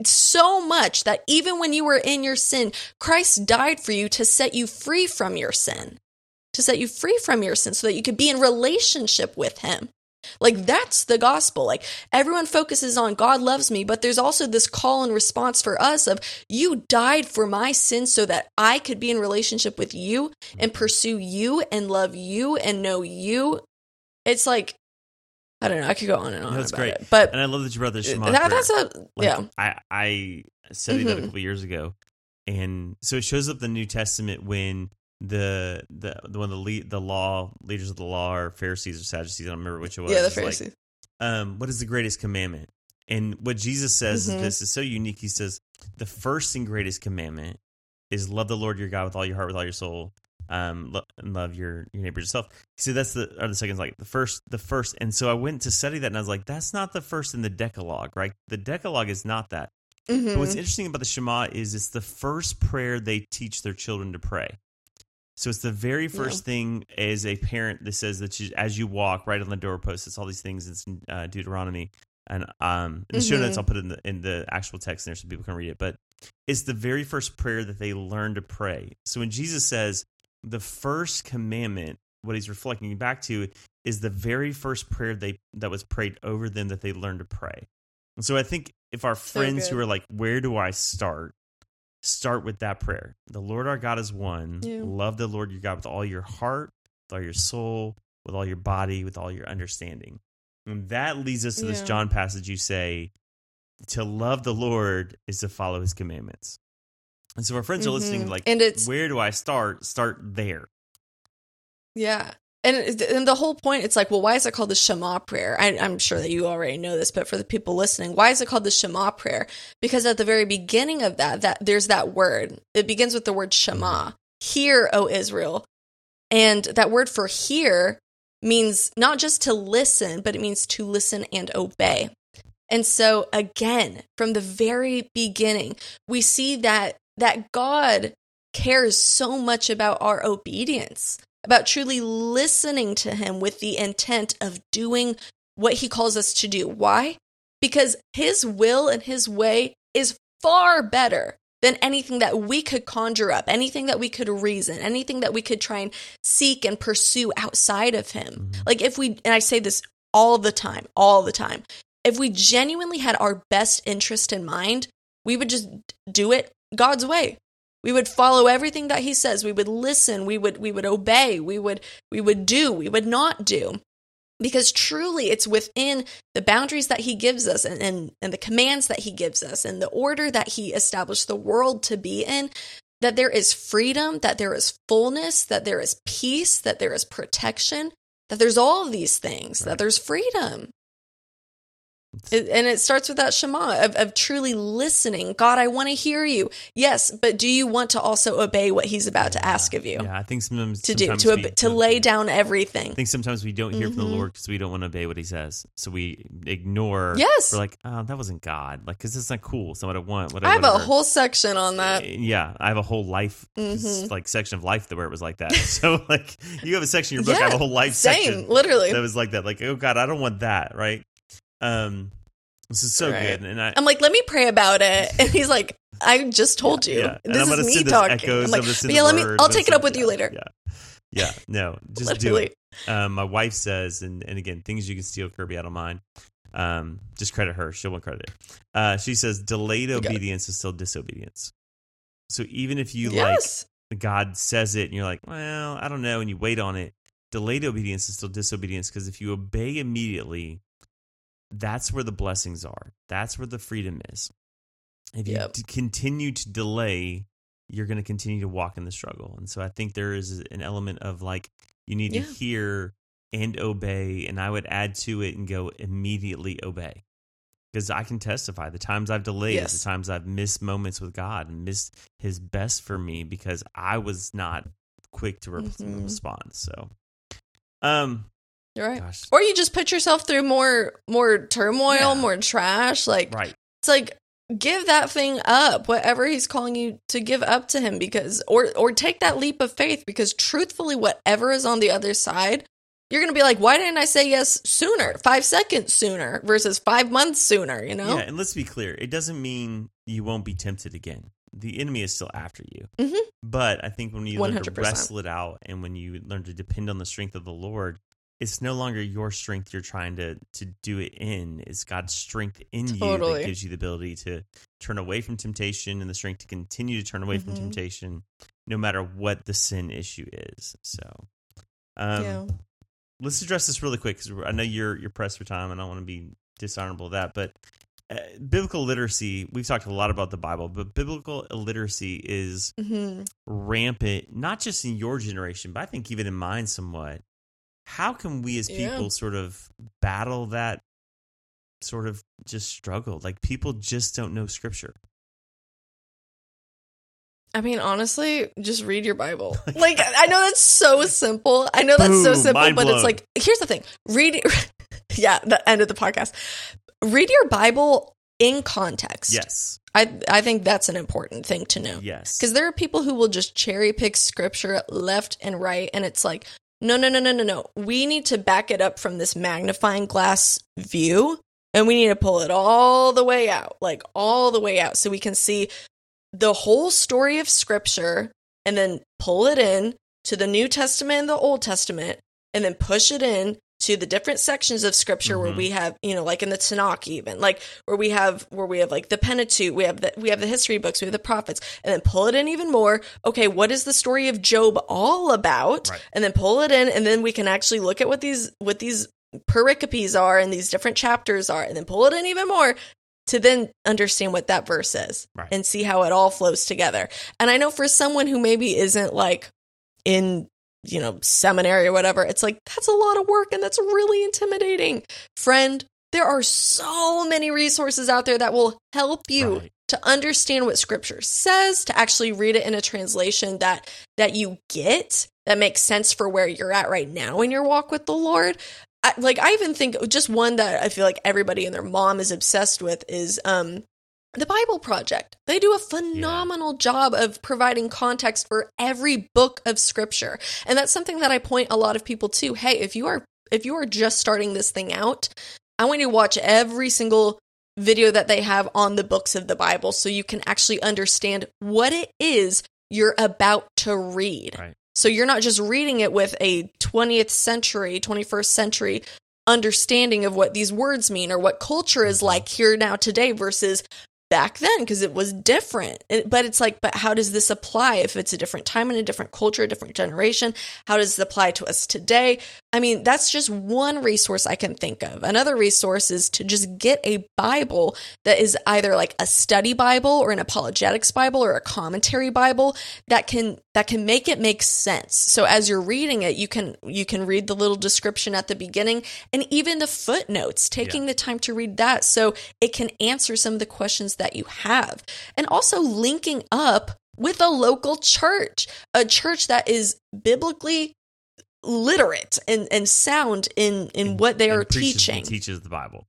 so much that even when you were in your sin, Christ died for you to set you free from your sin. To set you free from your sin so that you could be in relationship with him. Like, that's the gospel. Like, everyone focuses on God loves me, but there's also this call and response for us of, you died for my sins so that I could be in relationship with you and pursue you and love you and know you. It's like, I don't know, I could go on and on. That's about great. It, but and I love that you brought the Shema that, prayer. That's a, like, yeah. I, I studied mm-hmm. that a couple years ago. And so it shows up in the New Testament when the the the one the lead, the law leaders of the law are Pharisees or Sadducees. I don't remember which it was. Yeah, the it's Pharisees. Like, um, what is the greatest commandment? And what Jesus says mm-hmm. is this is so unique. He says the first and greatest commandment is love the Lord your God with all your heart, with all your soul, um, lo- and love your your neighbor yourself. See, that's the or the second is like the first, the first. And so I went to study that, and I was like, that's not the first in the Decalogue, right? The Decalogue is not that. Mm-hmm. But what's interesting about the Shema is it's the first prayer they teach their children to pray. So it's the very first yeah. thing as a parent that says that you, as you walk right on the doorpost, it's all these things. It's in uh, Deuteronomy, and um, in the mm-hmm. show notes I'll put it in the in the actual text in there so people can read it. But it's the very first prayer that they learn to pray. So when Jesus says the first commandment, what he's reflecting back to is the very first prayer they that was prayed over them that they learned to pray. And so I think if our friends so who are like, where do I start? Start with that prayer. The Lord our God is one. Yeah. Love the Lord your God with all your heart, with all your soul, with all your body, with all your understanding. And that leads us to yeah. this John passage. You say, to love the Lord is to follow his commandments. And so our friends mm-hmm. are listening, like, and it's, where do I start? Start there. Yeah. And, and the whole point, it's like, well, why is it called the Shema prayer? I, I'm sure that you already know this, but for the people listening, why is it called the Shema prayer? Because at the very beginning of that, that there's that word. It begins with the word Shema. Hear, O Israel. And that word for hear means not just to listen, but it means to listen and obey. And so again, from the very beginning, we see that that God cares so much about our obedience, about truly listening to him with the intent of doing what he calls us to do. Why? Because his will and his way is far better than anything that we could conjure up, anything that we could reason, anything that we could try and seek and pursue outside of him. Mm-hmm. Like if we, and I say this all the time, all the time, if we genuinely had our best interest in mind, we would just do it God's way. We would follow everything that he says. We would listen. We would we would obey. We would we would do. We would not do. Because truly it's within the boundaries that he gives us and, and, and the commands that he gives us and the order that he established the world to be in, that there is freedom, that there is fullness, that there is peace, that there is protection, that there's all of these things, right. That there's freedom. It, and it starts with that Shema of, of truly listening. God, I want to hear you. Yes, but do you want to also obey what he's about yeah, to ask of you? Yeah, I think sometimes to sometimes do to we ob- to lay do. down everything. I think sometimes we don't hear mm-hmm. from the Lord because we don't want to obey what he says, so we ignore. Yes, we're like, oh, that wasn't God, like because it's not cool. It's not what I want. What I, I have whatever. a whole section on that. Yeah, I have a whole life mm-hmm. like section of life where it was like that. So like you have a section in your book, yeah, I have a whole life same, section, literally that was like that. Like, oh God, I don't want that. Right. Um. This is so right. good, and I, I'm like, let me pray about it, and he's like, I just told yeah, you, yeah. this is me talking. I'm like, but yeah, let me. I'll take it up with yeah, you later. Yeah, yeah, no, just Literally. do it. Um, my wife says, and and again, things you can steal, Kirby, I don't mind. Um, just credit her; she'll want credit. Uh, she says, delayed obedience is still disobedience. So even if you yes. like, God says it, and you're like, well, I don't know, and you wait on it, delayed obedience is still disobedience because if you obey immediately, that's where the blessings are. That's where the freedom is. If you yep. d- continue to delay, you're going to continue to walk in the struggle. And so I think there is an element of like, you need yeah. to hear and obey. And I would add to it and go immediately obey. Because I can testify the times I've delayed, yes. the times I've missed moments with God and missed his best for me because I was not quick to re- mm-hmm. respond. So, um, right. Gosh. Or you just put yourself through more more turmoil, yeah. more trash. Like right. It's like give that thing up, whatever he's calling you to give up to him, because or or take that leap of faith, because truthfully, whatever is on the other side, you're gonna be like, why didn't I say yes sooner? Five seconds sooner versus five months sooner, you know? Yeah, and let's be clear, it doesn't mean you won't be tempted again. The enemy is still after you. Mm-hmm. But I think when you one learn hundred to percent wrestle it out and when you learn to depend on the strength of the Lord, it's no longer your strength you're trying to, to do it in. It's God's strength in totally. you that gives you the ability to turn away from temptation and the strength to continue to turn away mm-hmm. from temptation no matter what the sin issue is. So um, yeah. let's address this really quick because I know you're, you're pressed for time and I don't want to be dishonorable of that. But uh, biblical literacy, we've talked a lot about the Bible, but biblical illiteracy is mm-hmm. rampant, not just in your generation, but I think even in mine somewhat. How can we as people yeah. sort of battle that sort of just struggle? Like people just don't know scripture. I mean, honestly, just read your Bible. Like, I know that's so simple. I know that's Boom, so simple, mind but blown. It's like, here's the thing. Read, yeah, the end of the podcast. Read your Bible in context. Yes. I I think that's an important thing to know. Yes. Because there are people who will just cherry pick scripture left and right, and it's like, no, no, no, no, no, no. We need to back it up from this magnifying glass view, and we need to pull it all the way out, like all the way out, so we can see the whole story of Scripture, and then pull it in to the New Testament and the Old Testament, and then push it in to the different sections of Scripture mm-hmm. where we have, you know, like in the Tanakh, even like where we have where we have like the Pentateuch, we have the we have the history books, we have the prophets, and then pull it in even more. Okay, what is the story of Job all about? Right. And then pull it in, and then we can actually look at what these what these pericopes are and these different chapters are, and then pull it in even more to then understand what that verse is right. and see how it all flows together. And I know for someone who maybe isn't like in you know, seminary or whatever. It's like, that's a lot of work and that's really intimidating. Friend, there are so many resources out there that will help you Right. to understand what scripture says, to actually read it in a translation that that you get, that makes sense for where you're at right now in your walk with the Lord. I, like I even think just one that I feel like everybody and their mom is obsessed with is um the Bible Project. They do a phenomenal yeah. job of providing context for every book of scripture. And that's something that I point a lot of people to. Hey, if you are if you are just starting this thing out, I want you to watch every single video that they have on the books of the Bible so you can actually understand what it is you're about to read. Right. So you're not just reading it with a twentieth century, twenty-first century understanding of what these words mean or what culture is like here now today versus back then, because it was different. It, but it's like, but how does this apply if it's a different time and a different culture, a different generation? How does it apply to us today? I mean, that's just one resource I can think of. Another resource is to just get a Bible that is either like a study Bible or an apologetics Bible or a commentary Bible that can that can make it make sense. So as you're reading it, you can you can read the little description at the beginning and even the footnotes, taking yeah. the time to read that so it can answer some of the questions that you have. And also linking up with a local church, a church that is biblically literate and, and sound in, in and, what they are preaches teaching. And teaches the Bible.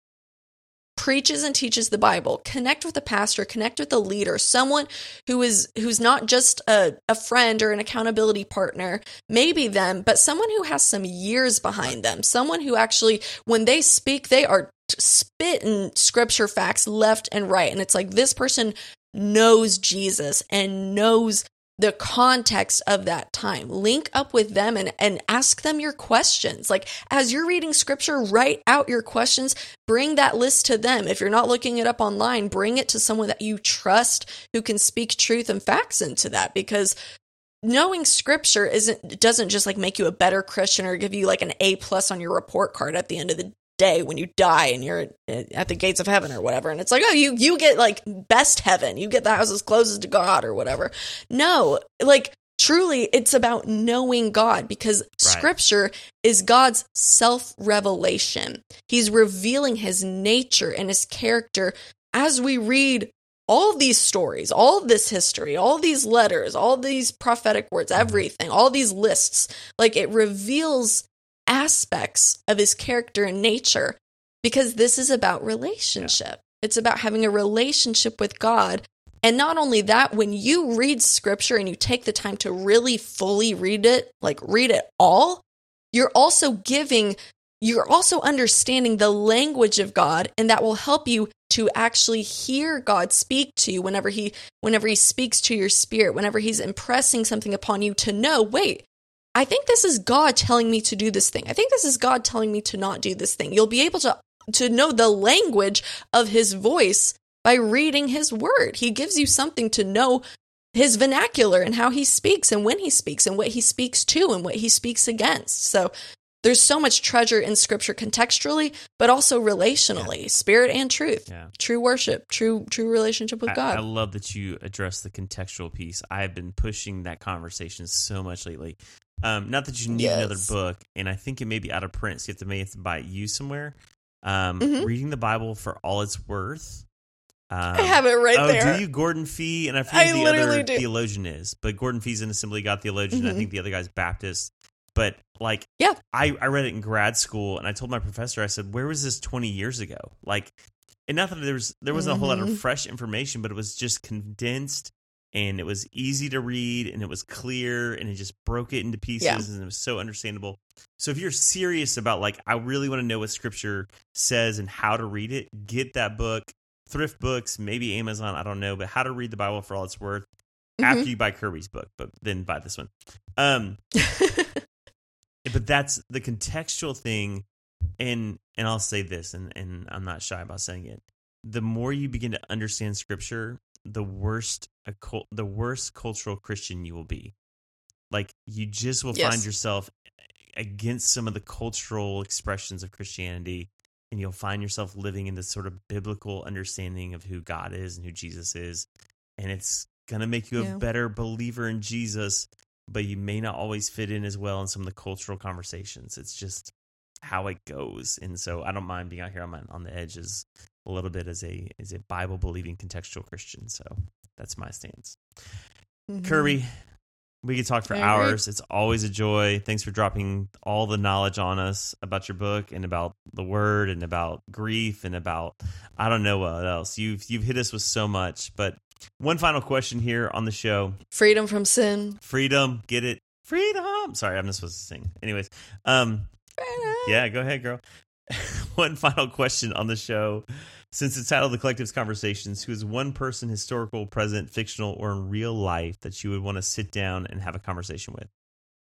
Preaches and teaches the Bible. Connect with a pastor, connect with a leader, someone who is who's not just a, a friend or an accountability partner, maybe them, but someone who has some years behind them, someone who actually, when they speak, they are spitting scripture facts left and right. And it's like, this person knows Jesus and knows the context of that time. Link up with them and, and ask them your questions. Like, as you're reading scripture, write out your questions, bring that list to them. If you're not looking it up online, bring it to someone that you trust who can speak truth and facts into that, because knowing scripture isn't doesn't just like make you a better Christian or give you like an A plus on your report card at the end of the day when you die and you're at the gates of heaven or whatever. And it's like, oh, you, you get like best heaven. You get the house as closest to God or whatever. No, like truly it's about knowing God, because right. scripture is God's self-revelation. He's revealing his nature and his character as we read all these stories, all this history, all these letters, all these prophetic words, everything, all these lists. Like, it reveals aspects of his character and nature, because this is about relationship. Yeah. It's about having a relationship with God. And not only that, when you read scripture and you take the time to really fully read it, like read it all, you're also giving, you're also understanding the language of God, and that will help you to actually hear God speak to you whenever he, whenever he speaks to your spirit, whenever he's impressing something upon you, to know, wait, I think this is God telling me to do this thing. I think this is God telling me to not do this thing. You'll be able to, to know the language of his voice by reading his word. He gives you something to know his vernacular and how he speaks and when he speaks and what he speaks to and what he speaks against. So there's so much treasure in scripture contextually, but also relationally, yeah. spirit and truth, yeah. true worship, true true relationship with I, God. I love that you address the contextual piece. I've been pushing that conversation so much lately. Um, not that you need yes. another book, and I think it may be out of print, so you have to, may have to buy it used somewhere. Um, mm-hmm. Reading the Bible for all it's worth. Um, I have it right oh, there. do you? Gordon Fee, and I forget I who the other do. theologian is, but Gordon Fee's an Assembly of God theologian. Mm-hmm. I think the other guy's Baptist. But like, yeah, I, I read it in grad school, and I told my professor, I said, "Where was this twenty years ago?" Like, and not that there was there wasn't mm-hmm. a whole lot of fresh information, but it was just condensed, and it was easy to read, and it was clear, and it just broke it into pieces, yeah. and it was so understandable. So if you're serious about like, I really want to know what Scripture says and how to read it, get that book. Thrift books, maybe Amazon, I don't know, but How to Read the Bible for All It's Worth. Mm-hmm. After you buy Kirby's book, but then buy this one. Um. But that's the contextual thing, and and I'll say this, and, and I'm not shy about saying it. The more you begin to understand Scripture, the worst a cult, the worse cultural Christian you will be. Like, you just will yes. find yourself against some of the cultural expressions of Christianity, and you'll find yourself living in this sort of biblical understanding of who God is and who Jesus is, and it's gonna make you yeah. a better believer in Jesus. but you may not always fit in as well in some of the cultural conversations. It's just how it goes. And so I don't mind being out here on my, on the edges a little bit as a as a Bible believing contextual Christian. So that's my stance. Mm-hmm. Kirby, we could talk for hours. It's always a joy. Thanks for dropping all the knowledge on us about your book and about the word and about grief and about, I don't know what else. You've you've hit us with so much. But one final question here on the show. Freedom from sin. Freedom. Get it? Freedom. Sorry, I'm not supposed to sing. Anyways. Um, Freedom. Yeah, go ahead, girl. One final question on the show. Since it's titled The Collective's Conversations, who is one person, historical, present, fictional, or in real life, that you would want to sit down and have a conversation with?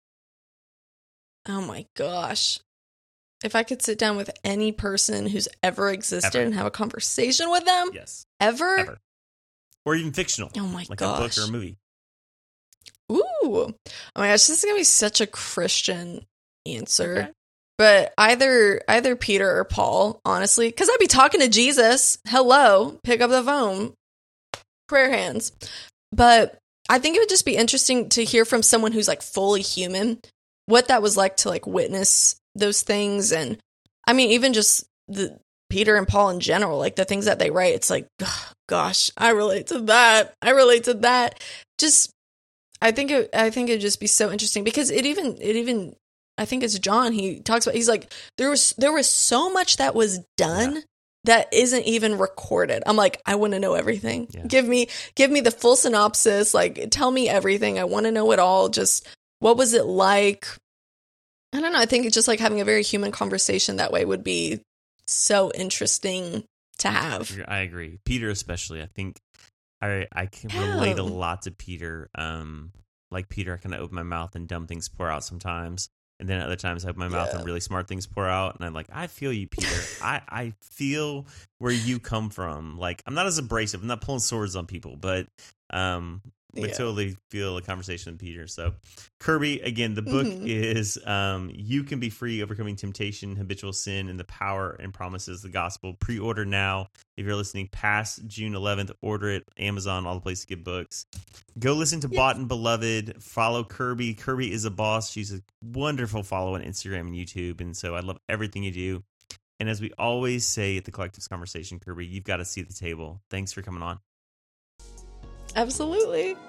Oh my gosh. If I could sit down with any person who's ever existed ever. and have a conversation with them? Yes. Ever? Ever. Or even fictional. Oh my like gosh. Like a book or a movie. Ooh. Oh my gosh, this is going to be such a Christian answer. Okay. But either either Peter or Paul, honestly, because I'd be talking to Jesus. Hello, pick up the phone, prayer hands. But I think it would just be interesting to hear from someone who's like fully human, what that was like to like witness those things. And I mean, even just the Peter and Paul in general, like the things that they write, it's like, oh, gosh, I relate to that. I relate to that. Just, I think it, I think it'd just be so interesting because it even, it even. I think it's John. He talks about, he's like, there was, there was so much that was done yeah. that isn't even recorded. I'm like, I want to know everything. Yeah. Give me, give me the full synopsis. Like, tell me everything. I want to know it all. Just what was it like? I don't know. I think it's just like having a very human conversation that way would be so interesting to have. I agree. Peter, especially, I think I, I can relate a lot to Peter. Um, like Peter, I kind of open my mouth and dumb things pour out sometimes. And then other times I open my mouth yeah. and really smart things pour out. And I'm like, I feel you, Peter. I, I feel where you come from. Like, I'm not as abrasive. I'm not pulling swords on people. But um, I yeah. totally feel a conversation with Peter. So, Kirby, again, the book mm-hmm. is um, You Can Be Free, Overcoming Temptation, Habitual Sin, and the Power and Promises of the Gospel. Pre-order now. If you're listening past June eleventh, order it. Amazon, all the places to get books. Go listen to yes. Bought and Beloved. Follow Kirby. Kirby is a boss. She's a wonderful follow on Instagram and YouTube. And so I love everything you do. And as we always say at the Collective's Conversation, Kirby, you've got to see the table. Thanks for coming on. Absolutely.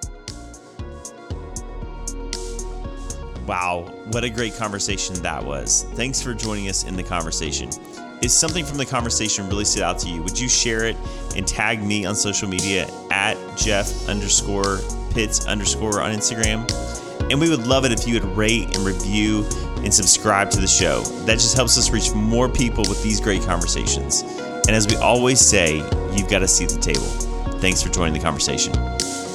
Wow, what a great conversation that was. Thanks for joining us in the conversation. If something from the conversation really stood out to you, would you share it and tag me on social media at Jeff underscore Pitts underscore on Instagram? And we would love it if you would rate and review and subscribe to the show. That just helps us reach more people with these great conversations. And as we always say, you've got to see the table. Thanks for joining the conversation.